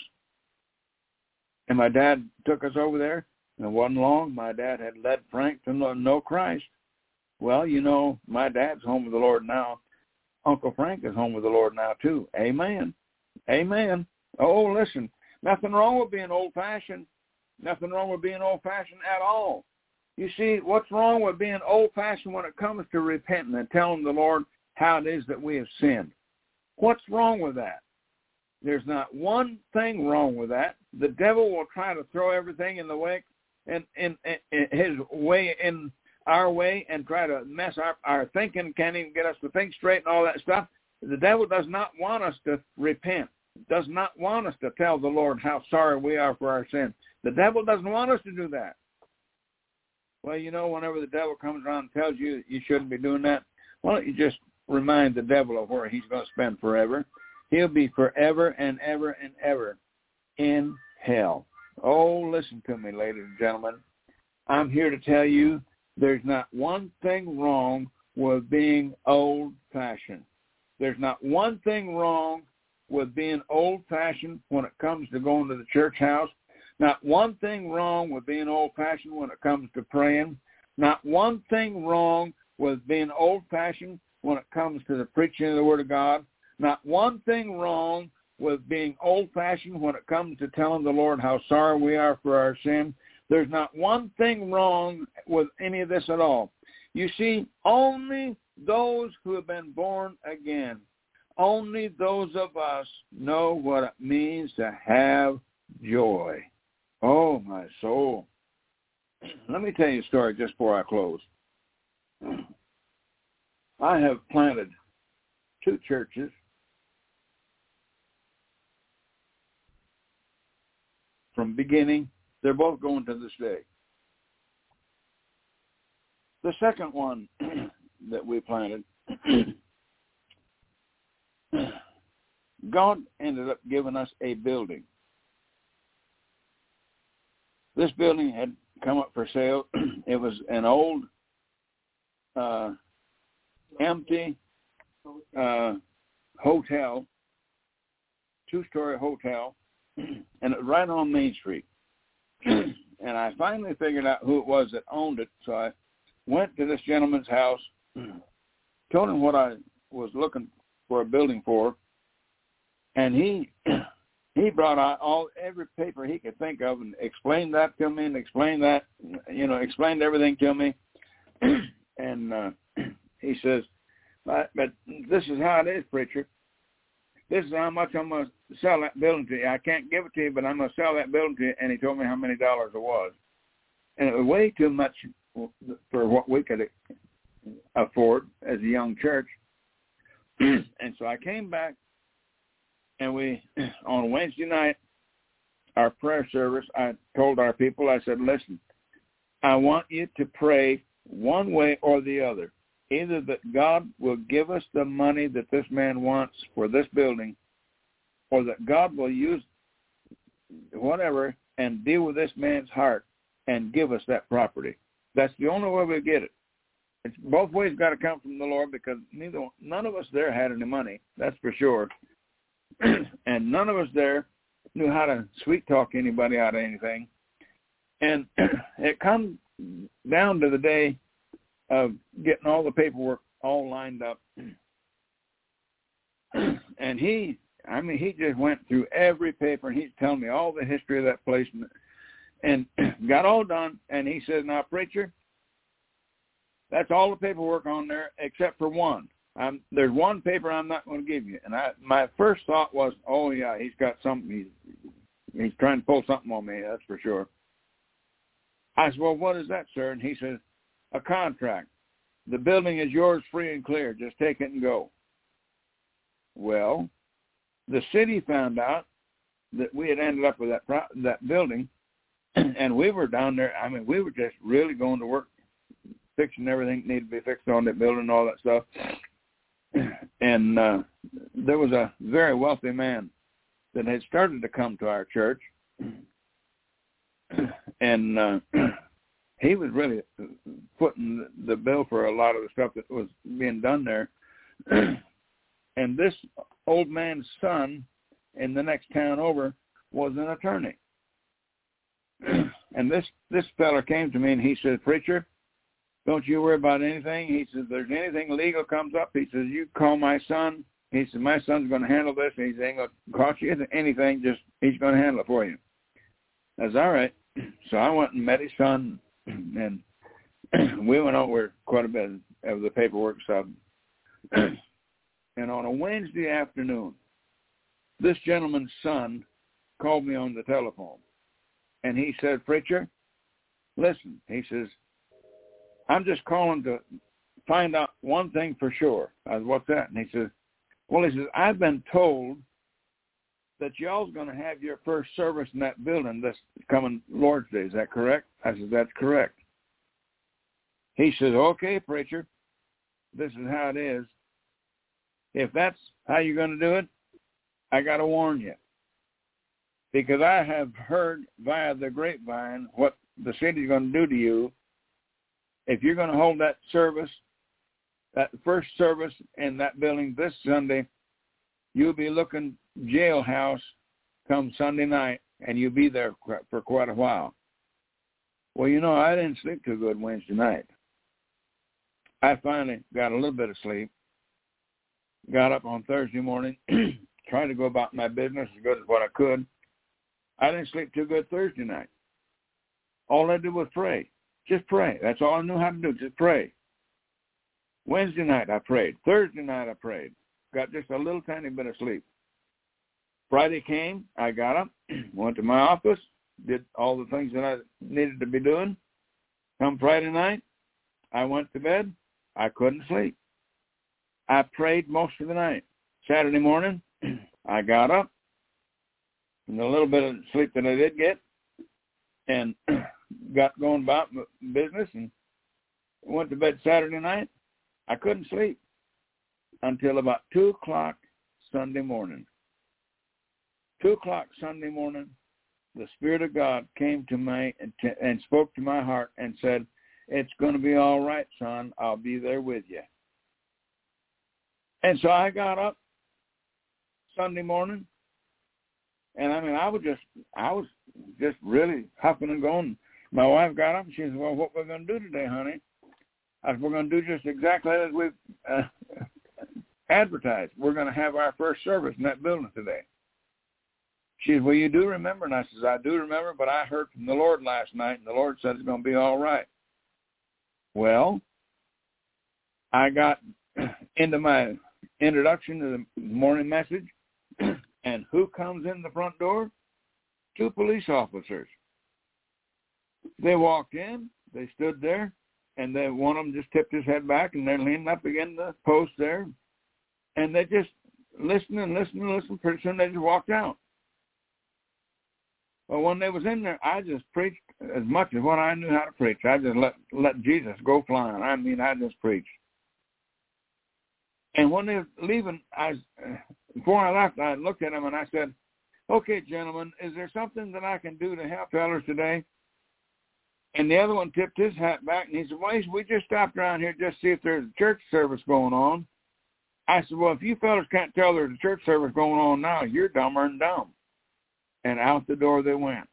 And my dad took us over there, and it wasn't long. My dad had led Frank to know Christ. Well, you know, my dad's home with the Lord now. Uncle Frank is home with the Lord now, too. Amen. Amen. Oh, listen, nothing wrong with being old-fashioned. Nothing wrong with being old-fashioned at all. You see, what's wrong with being old-fashioned when it comes to repenting and telling the Lord how it is that we have sinned? What's wrong with that? There's not one thing wrong with that. The devil will try to throw everything in the way, in his way, in our way, and try to mess up our thinking, can't even get us to think straight and all that stuff. The devil does not want us to repent, does not want us to tell the Lord how sorry we are for our sin. The devil doesn't want us to do that. Well, you know, whenever the devil comes around and tells you you shouldn't be doing that, why don't you just remind the devil of where he's going to spend forever? He'll be forever and ever and ever in hell. Oh, listen to me, ladies and gentlemen. I'm here to tell you there's not one thing wrong with being old-fashioned. There's not one thing wrong with being old-fashioned when it comes to going to the church house. Not one thing wrong with being old-fashioned when it comes to praying. Not one thing wrong with being old-fashioned when it comes to the preaching of the Word of God. Not one thing wrong with being old-fashioned when it comes to telling the Lord how sorry we are for our sin. There's not one thing wrong with any of this at all. You see, only those who have been born again, only those of us know what it means to have joy. Oh, my soul. Let me tell you a story just before I close. I have planted 2 churches from beginning. They're both going to this day. The second one that we planted, God ended up giving us a building. This building had come up for sale. It was an old, empty hotel, 2-story hotel, and it was right on Main Street. And I finally figured out who it was that owned it, so I went to this gentleman's house, told him what I was looking for a building for, and he brought out every paper he could think of and explained that to me and explained everything to me. And he says, but this is how it is, preacher. This is how much I'm going to sell that building to you. I can't give it to you, but I'm going to sell that building to you. And he told me how many dollars it was. And it was way too much for what we could afford as a young church. And so I came back, and we, on Wednesday night, our prayer service, I told our people, I said, listen, I want you to pray one way or the other. Either that God will give us the money that this man wants for this building, or that God will use whatever and deal with this man's heart and give us that property. That's the only way we'll get it. It's both ways got to come from the Lord, because none of us there had any money, that's for sure. And none of us there knew how to sweet talk anybody out of anything. And it comes down to the day of getting all the paperwork all lined up. And he just went through every paper, and he's telling me all the history of that place and got all done. And he says, now, preacher, that's all the paperwork on there except for one. There's one paper I'm not going to give you. And my first thought was, oh, yeah, he's got something. He's trying to pull something on me, that's for sure. I said, well, what is that, sir? And he says, a contract. The building is yours free and clear. Just take it and go. Well, the city found out that we had ended up with that building, and we were down there. I mean, we were just really going to work, fixing everything that needed to be fixed on that building and all that stuff. And there was a very wealthy man that had started to come to our church, and he was really footing the bill for a lot of the stuff that was being done there. And this old man's son in the next town over was an attorney. And this fella came to me, and he said, preacher, don't you worry about anything. He says, if there's anything legal comes up, he says, you call my son. He said, my son's going to handle this. He said, ain't going to cost you anything. Just he's going to handle it for you. I was all right. So I went and met his son, and we went over quite a bit of the paperwork stuff. And on a Wednesday afternoon, this gentleman's son called me on the telephone, and he said, preacher, listen, he says, I'm just calling to find out one thing for sure. I said, what's that? And he says, well, he says, I've been told that y'all's going to have your first service in that building this coming Lord's Day. Is that correct? I said, that's correct. He says, okay, preacher, this is how it is. If that's how you're going to do it, I got to warn you. Because I have heard via the grapevine what the city's going to do to you if you're going to hold that service, that first service in that building this Sunday. You'll be looking jailhouse come Sunday night, and you'll be there for quite a while. Well, I didn't sleep too good Wednesday night. I finally got a little bit of sleep, got up on Thursday morning, tried to go about my business as good as what I could. I didn't sleep too good Thursday night. All I did was pray. Just pray. That's all I knew how to do, just pray. Wednesday night I prayed. Thursday night I prayed. Got just a little tiny bit of sleep. Friday came, I got up, went to my office, did all the things that I needed to be doing. Come Friday night, I went to bed. I couldn't sleep. I prayed most of the night. Saturday morning, I got up from the little bit of sleep that I did get and got going about my business and went to bed Saturday night. I couldn't sleep until about 2 o'clock Sunday morning. 2 o'clock Sunday morning, the Spirit of God came to me and spoke to my heart and said, "It's going to be all right, son. I'll be there with you." And so I got up Sunday morning, and I was just really huffing and going. My wife got up and she said, "Well, what we're going to do today, honey?" I said, "We're going to do just exactly as we've advertised. We're going to have our first service in that building today." She said, "Well, you do remember?" And I said, "I do remember, but I heard from the Lord last night, and the Lord said it's going to be all right." Well, I got into my introduction to the morning message, and who comes in the front door? 2 police officers. They walked in, they stood there, and then one of them just tipped his head back, and they're leaning up against the post there, and they just listened and listened and listened. Pretty soon they just walked out. Well, when they was in there, I just preached as much as what I knew how to preach. I just let Jesus go flying. I just preached. And when they were leaving, before I left, I looked at them and I said, "Okay, gentlemen, is there something that I can do to help fellas today?" And the other one tipped his hat back and he said, "Well, we just stopped around here just to see if there's a church service going on." I said, "Well, if you fellas can't tell there's a church service going on now, you're dumber than dumb." And out the door they went.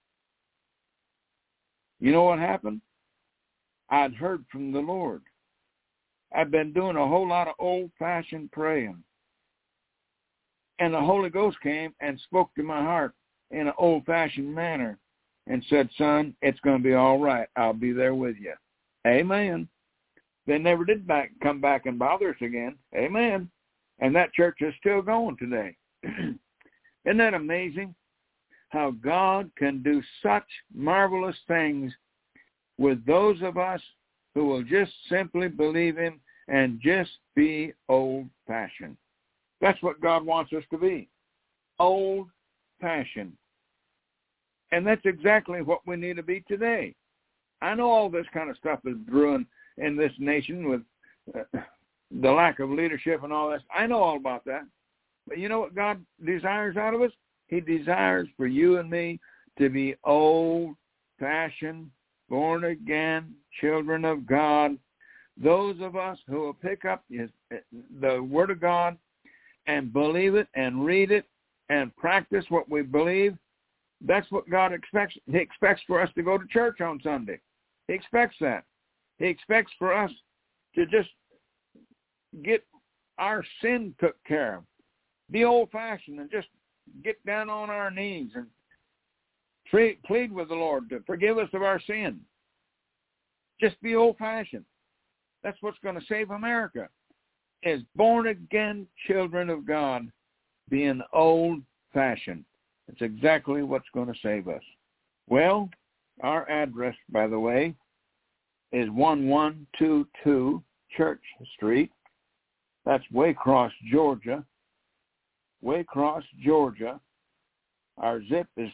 You know what happened? I'd heard from the Lord. I'd been doing a whole lot of old-fashioned praying. And the Holy Ghost came and spoke to my heart in an old-fashioned manner and said, "Son, it's going to be all right. I'll be there with you." Amen. They never did come back and bother us again. Amen. And that church is still going today. Isn't that amazing? How God can do such marvelous things with those of us who will just simply believe Him and just be old-fashioned. That's what God wants us to be, old-fashioned. And that's exactly what we need to be today. I know all this kind of stuff is brewing in this nation with the lack of leadership and all this. I know all about that. But you know what God desires out of us? He desires for you and me to be old-fashioned, born-again children of God. Those of us who will pick up the Word of God and believe it and read it and practice what we believe, that's what God expects. He expects for us to go to church on Sunday. He expects that. He expects for us to just get our sin took care of. Be old-fashioned and just get down on our knees and plead with the Lord to forgive us of our sin. Just be old-fashioned. That's what's going to save America, is born-again children of God being old-fashioned. It's exactly what's going to save us. Well, our address, by the way, is 1122 Church Street. That's Waycross, Georgia. Waycross, Georgia. Our zip is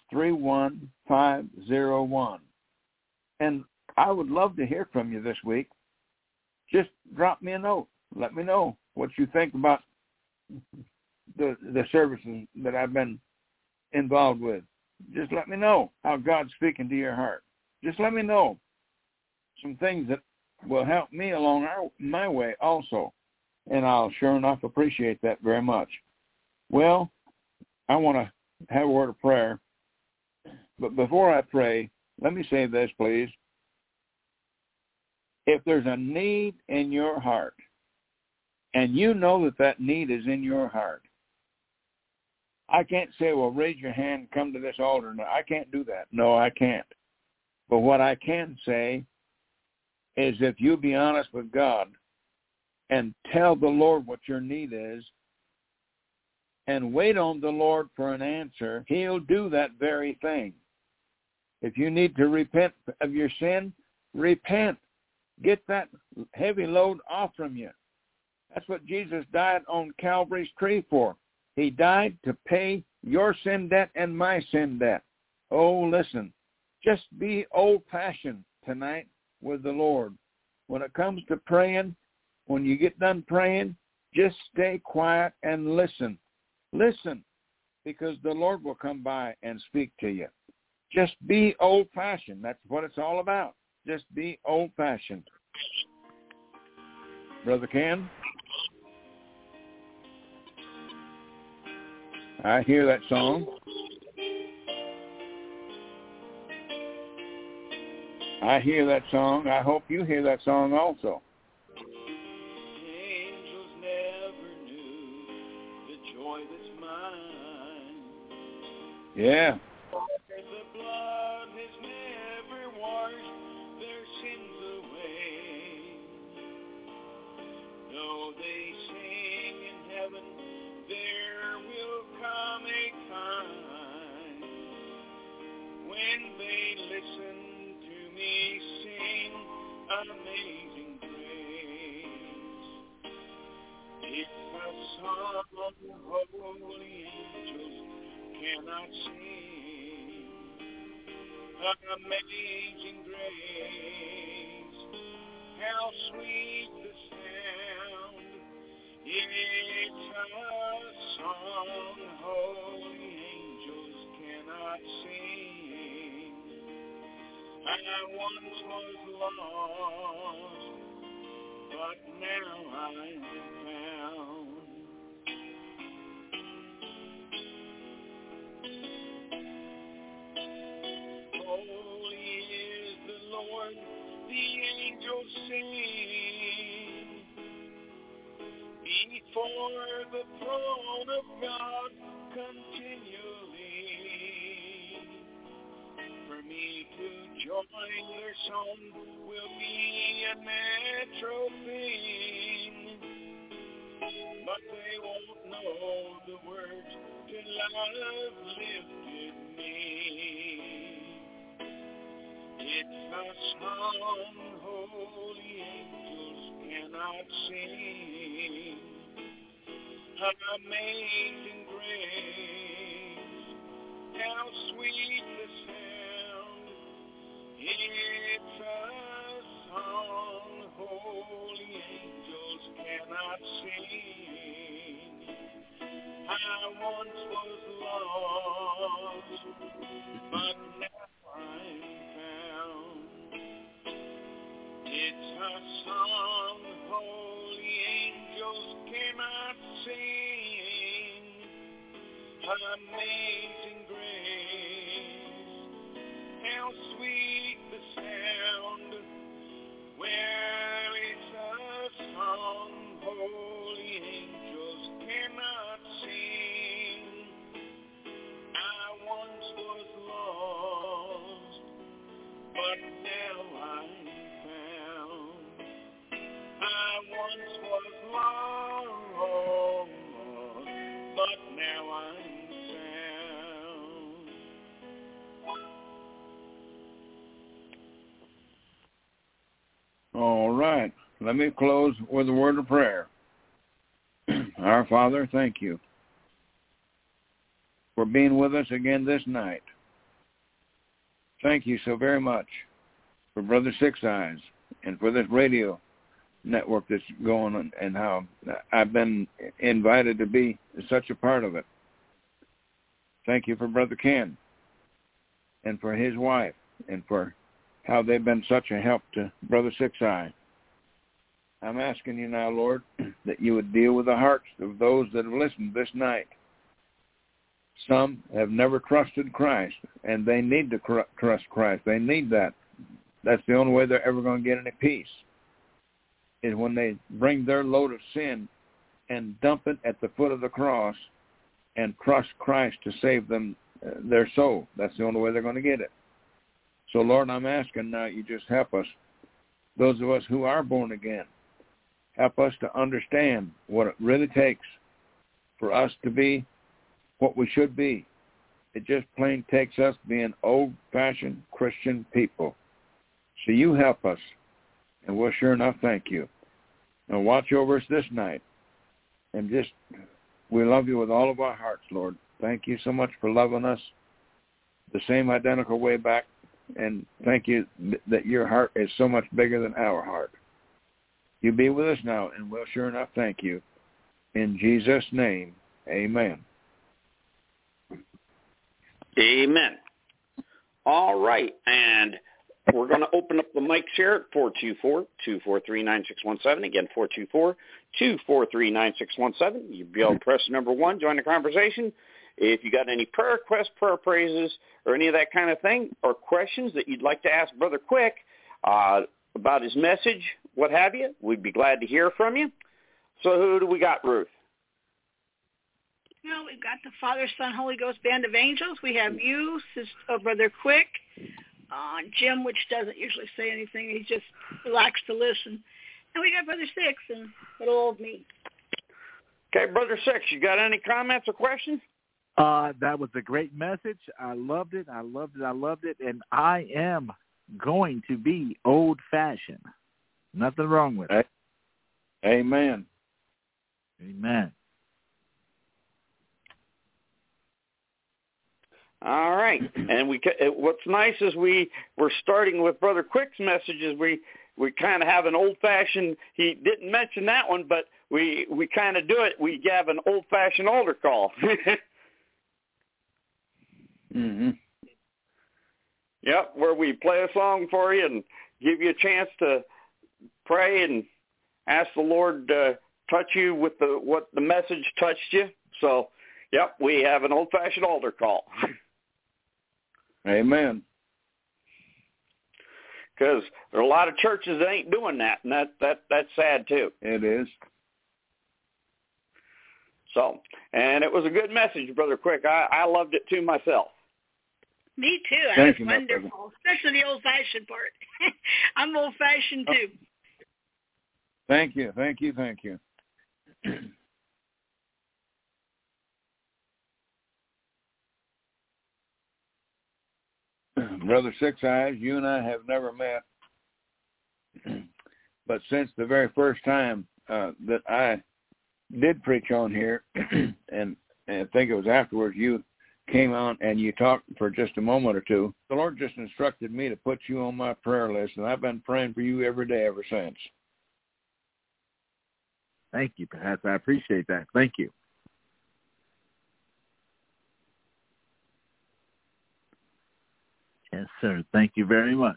31501. And I would love to hear from you this week. Just drop me a note. Let me know what you think about the services that I've been involved with. Just let me know how God's speaking to your heart. Just let me know some things that will help me along my way also. And I'll sure enough appreciate that very much. Well, I want to have a word of prayer. But before I pray, let me say this, please. If there's a need in your heart, and you know that that need is in your heart, I can't say, well, raise your hand, come to this altar. No, I can't do that. No, I can't. But what I can say is if you be honest with God and tell the Lord what your need is and wait on the Lord for an answer, He'll do that very thing. If you need to repent of your sin, repent. Get that heavy load off from you. That's what Jesus died on Calvary's tree for. He died to pay your sin debt and my sin debt. Oh, listen, just be old-fashioned tonight with the Lord. When it comes to praying, when you get done praying, just stay quiet and listen. Listen, because the Lord will come by and speak to you. Just be old-fashioned. That's what it's all about. Just be old-fashioned. Brother Ken? I hear that song. I hear that song. I hope you hear that song also. Angels never knew the joy that's mine. Yeah. The blood has never washed their sins away. Though they sing in heaven, there will come a time when they listen to me sing Amazing Grace. It's a song holy angels cannot sing. Amazing Grace, how sweet the sound. It's a song holy angels cannot sing. I once was lost, but now I'm found. Holy is the Lord, the angels sing. Before the throne of God continually. For me to join their song will be a natural thing. But they won't know the words till I've lifted me. It's a song holy angels cannot sing. Amazing grace, how sweet the sound. It's a song holy angels cannot sing. I once was lost, but now I'm found. It's a song holy angels cannot sing. Amazing grace, how sweet the sound. Well, it's a song holy angels cannot sing. I once was lost, but now I'm found. I once was lost, but now I'm found. All right. Let me close with a word of prayer. Our Father, thank you for being with us again this night. Thank you so very much for Brother Six Eyes and for this radio network that's going on, and how I've been invited to be such a part of it. Thank you for Brother Ken and for his wife and for how they've been such a help to Brother Six Eye. I'm asking you now, Lord, that you would deal with the hearts of those that have listened this night. Some have never trusted Christ, and they need to trust Christ. They need that. That's the only way they're ever going to get any peace, is when they bring their load of sin and dump it at the foot of the cross and trust Christ to save them, their soul. That's the only way they're going to get it. So, Lord, I'm asking now you just help us, those of us who are born again, help us to understand what it really takes for us to be what we should be, it just plain takes us being old-fashioned Christian people. So you help us, and we'll sure enough thank you. Now watch over us this night, and just, we love you with all of our hearts, Lord. Thank you so much for loving us the same identical way back, and thank you that your heart is so much bigger than our heart. You be with us now, and we'll sure enough thank you. In Jesus' name, amen. Amen. All right, and we're going to open up the mics here at 424-243-9617. Again, 424-243-9617. You'll be able to press number 1, join the conversation. If you got any prayer requests, prayer praises, or any of that kind of thing, or questions that you'd like to ask Brother Quick about his message, what have you, we'd be glad to hear from you. So who do we got, Ruth? Well, we've got the Father, Son, Holy Ghost Band of Angels. We have you, Brother Quick, Jim, which doesn't usually say anything. He just likes to listen. And we got Brother Six and little old me. Okay, Brother Six, you got any comments or questions? That was a great message. I loved it. And I am going to be old-fashioned. Nothing wrong with it. Amen. Amen. All right. And what's nice is we're starting with Brother Quick's messages. We kind of have an old-fashioned, he didn't mention that one, but we kind of do it. We have an old-fashioned altar call. Mm-hmm. Yep, where we play a song for you and give you a chance to pray and ask the Lord to touch you with what the message touched you. So, yep, we have an old-fashioned altar call. Amen. Because there are a lot of churches that ain't doing that, and that's sad too. It is. So, and it was a good message, Brother Quick. I loved it too myself. Me too. Thank That you, was wonderful, especially the old-fashioned part. I'm old-fashioned too. Thank you. Brother Six Eyes, you and I have never met, but since the very first time that I did preach on here, and I think it was afterwards, you came on and you talked for just a moment or two. The Lord just instructed me to put you on my prayer list, and I've been praying for you every day ever since. Thank you, Pastor. I appreciate that. Thank you. Yes, sir. Thank you very much.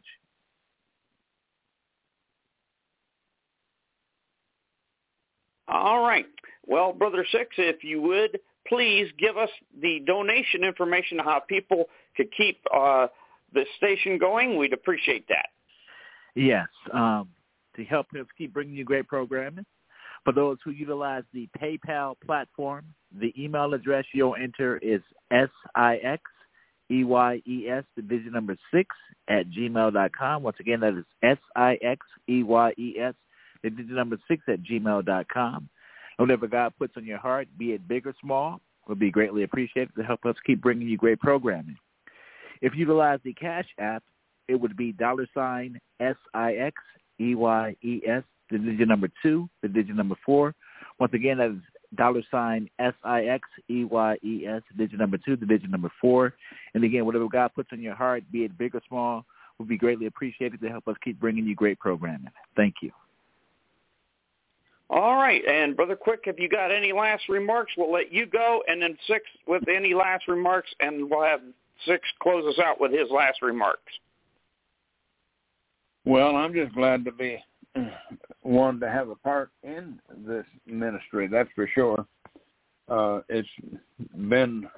All right. Well, Brother Six, if you would, please give us the donation information, how people could keep the station going. We'd appreciate that. Yes. To help us keep bringing you great programming, for those who utilize the PayPal platform, the email address you'll enter is SIXEYES, division number 6 @gmail.com. Once again, that is SIXEYES, division number 6 @gmail.com. Whatever God puts on your heart, be it big or small, will be greatly appreciated to help us keep bringing you great programming. If you utilize the Cash App, it would be $SIXEYES, division number 2, division number 4. Once again, that is $SIXEYES, division number 2, division number 4. And again, whatever God puts on your heart, be it big or small, will be greatly appreciated to help us keep bringing you great programming. Thank you. All right. And Brother Quick, if you got any last remarks, we'll let you go, and then Six with any last remarks, and we'll have Six close us out with his last remarks. Well, I'm just glad to be one to have a part in this ministry, that's for sure. It's been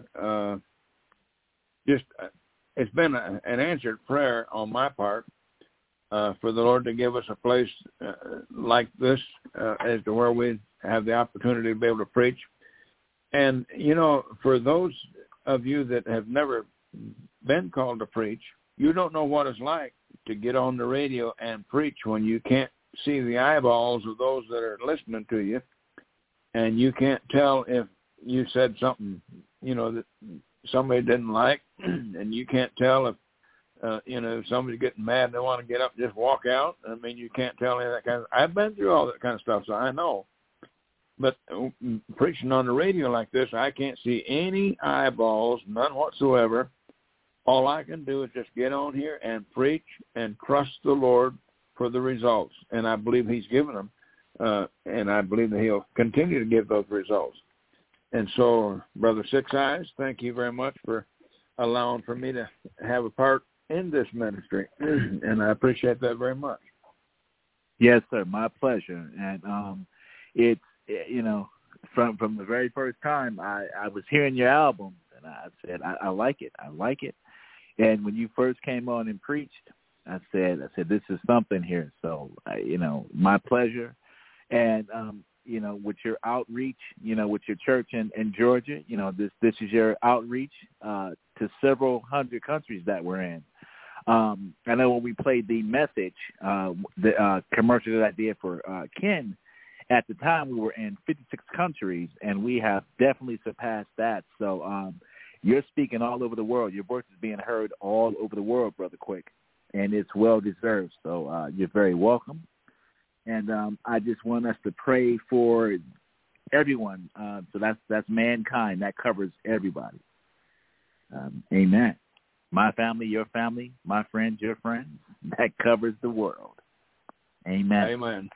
it's been an answered prayer on my part for the Lord to give us a place like this as to where we have the opportunity to be able to preach. And, you know, for those of you that have never been called to preach, you don't know what it's like to get on the radio and preach when you can't see the eyeballs of those that are listening to you, and you can't tell if you said something, you know, somebody didn't like, and you can't tell if, if somebody's getting mad and they want to get up and just walk out. I mean, you can't tell any of that kind of. I've been through all that kind of stuff, so I know. But preaching on the radio like this, I can't see any eyeballs, none whatsoever. All I can do is just get on here and preach and trust the Lord for the results. And I believe he's given them, and I believe that he'll continue to give those results. And so, Brother Six Eyes, thank you very much for allowing for me to have a part in this ministry, and I appreciate that very much. Yes, sir, my pleasure. And it's, from the very first time I was hearing your album, and I said, I like it. I like it. And when you first came on and preached, I said, this is something here. So, my pleasure. And, with your outreach, with your church in Georgia, this is your outreach to several hundred countries that we're in. I know when we played the message, the commercial that I did for Ken, at the time we were in 56 countries, and we have definitely surpassed that. So you're speaking all over the world. Your voice is being heard all over the world, Brother Quick, and it's well-deserved. So you're very welcome. And I just want us to pray for everyone. So that's mankind. That covers everybody. Amen. My family, your family, my friends, your friends. That covers the world. Amen. Amen.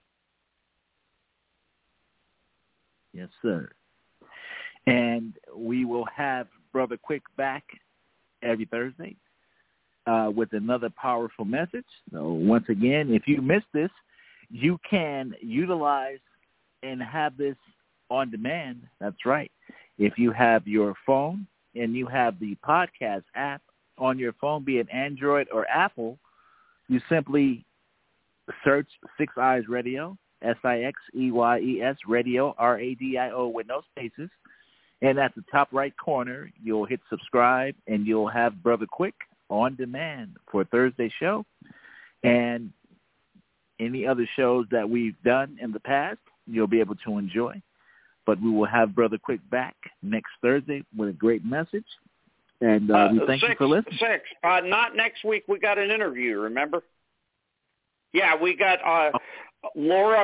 Yes, sir. And we will have Brother Quick back every Thursday with another powerful message. So once again, if you missed this, you can utilize and have this on demand. That's right. If you have your phone and you have the podcast app on your phone, be it Android or Apple, you simply search Six Eyes Radio, SIXEYES Radio, RADIO with no spaces. And at the top right corner, you'll hit subscribe, and you'll have Brother Quick on demand for Thursday's show. And any other shows that we've done in the past, you'll be able to enjoy. But we will have Brother Quick back next Thursday with a great message. And we thank you for listening. Not next week. We got an interview, remember? Yeah, we got Laura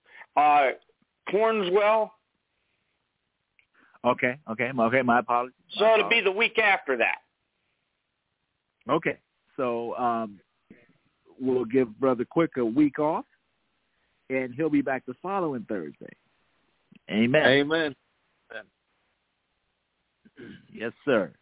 Cornswell. Okay, my apologies. So it'll be the week after that. Okay, so we'll give Brother Quick a week off, and he'll be back the following Thursday. Amen. Amen. Yes, sir.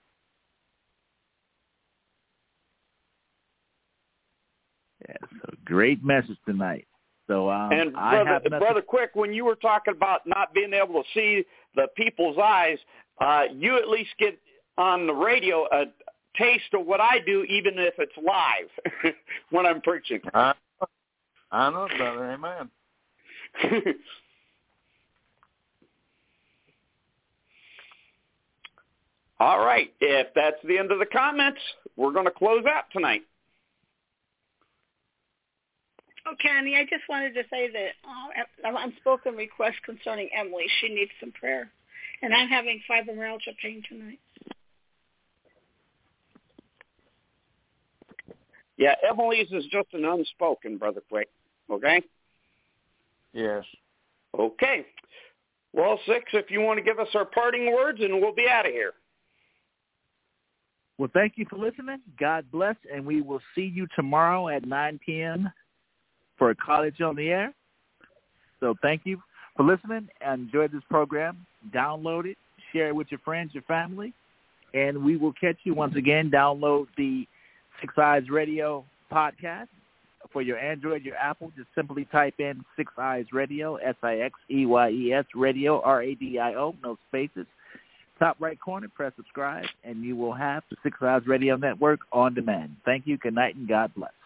Yes, a great message tonight. So, and Brother Quick, when you were talking about not being able to see the people's eyes, you at least get on the radio a taste of what I do, even if it's live when I'm preaching. I know, brother. Amen. All right. If that's the end of the comments, we're going to close out tonight. Oh, Connie, I just wanted to say that unspoken request concerning Emily. She needs some prayer. And I'm having fibromyalgia pain tonight. Yeah, Emily's is just an unspoken, Brother Quick. Okay? Yes. Okay. Well, Six, if you want to give us our parting words, and we'll be out of here. Well, thank you for listening. God bless, and we will see you tomorrow at 9 p.m. for a College on the Air. So thank you for listening. Enjoy this program. Download it. Share it with your friends, your family. And we will catch you once again. Download the Six Eyes Radio podcast for your Android, your Apple. Just simply type in Six Eyes Radio, SIXEYES Radio, RADIO, no spaces. Top right corner, press subscribe, and you will have the Six Eyes Radio Network on demand. Thank you. Good night, and God bless.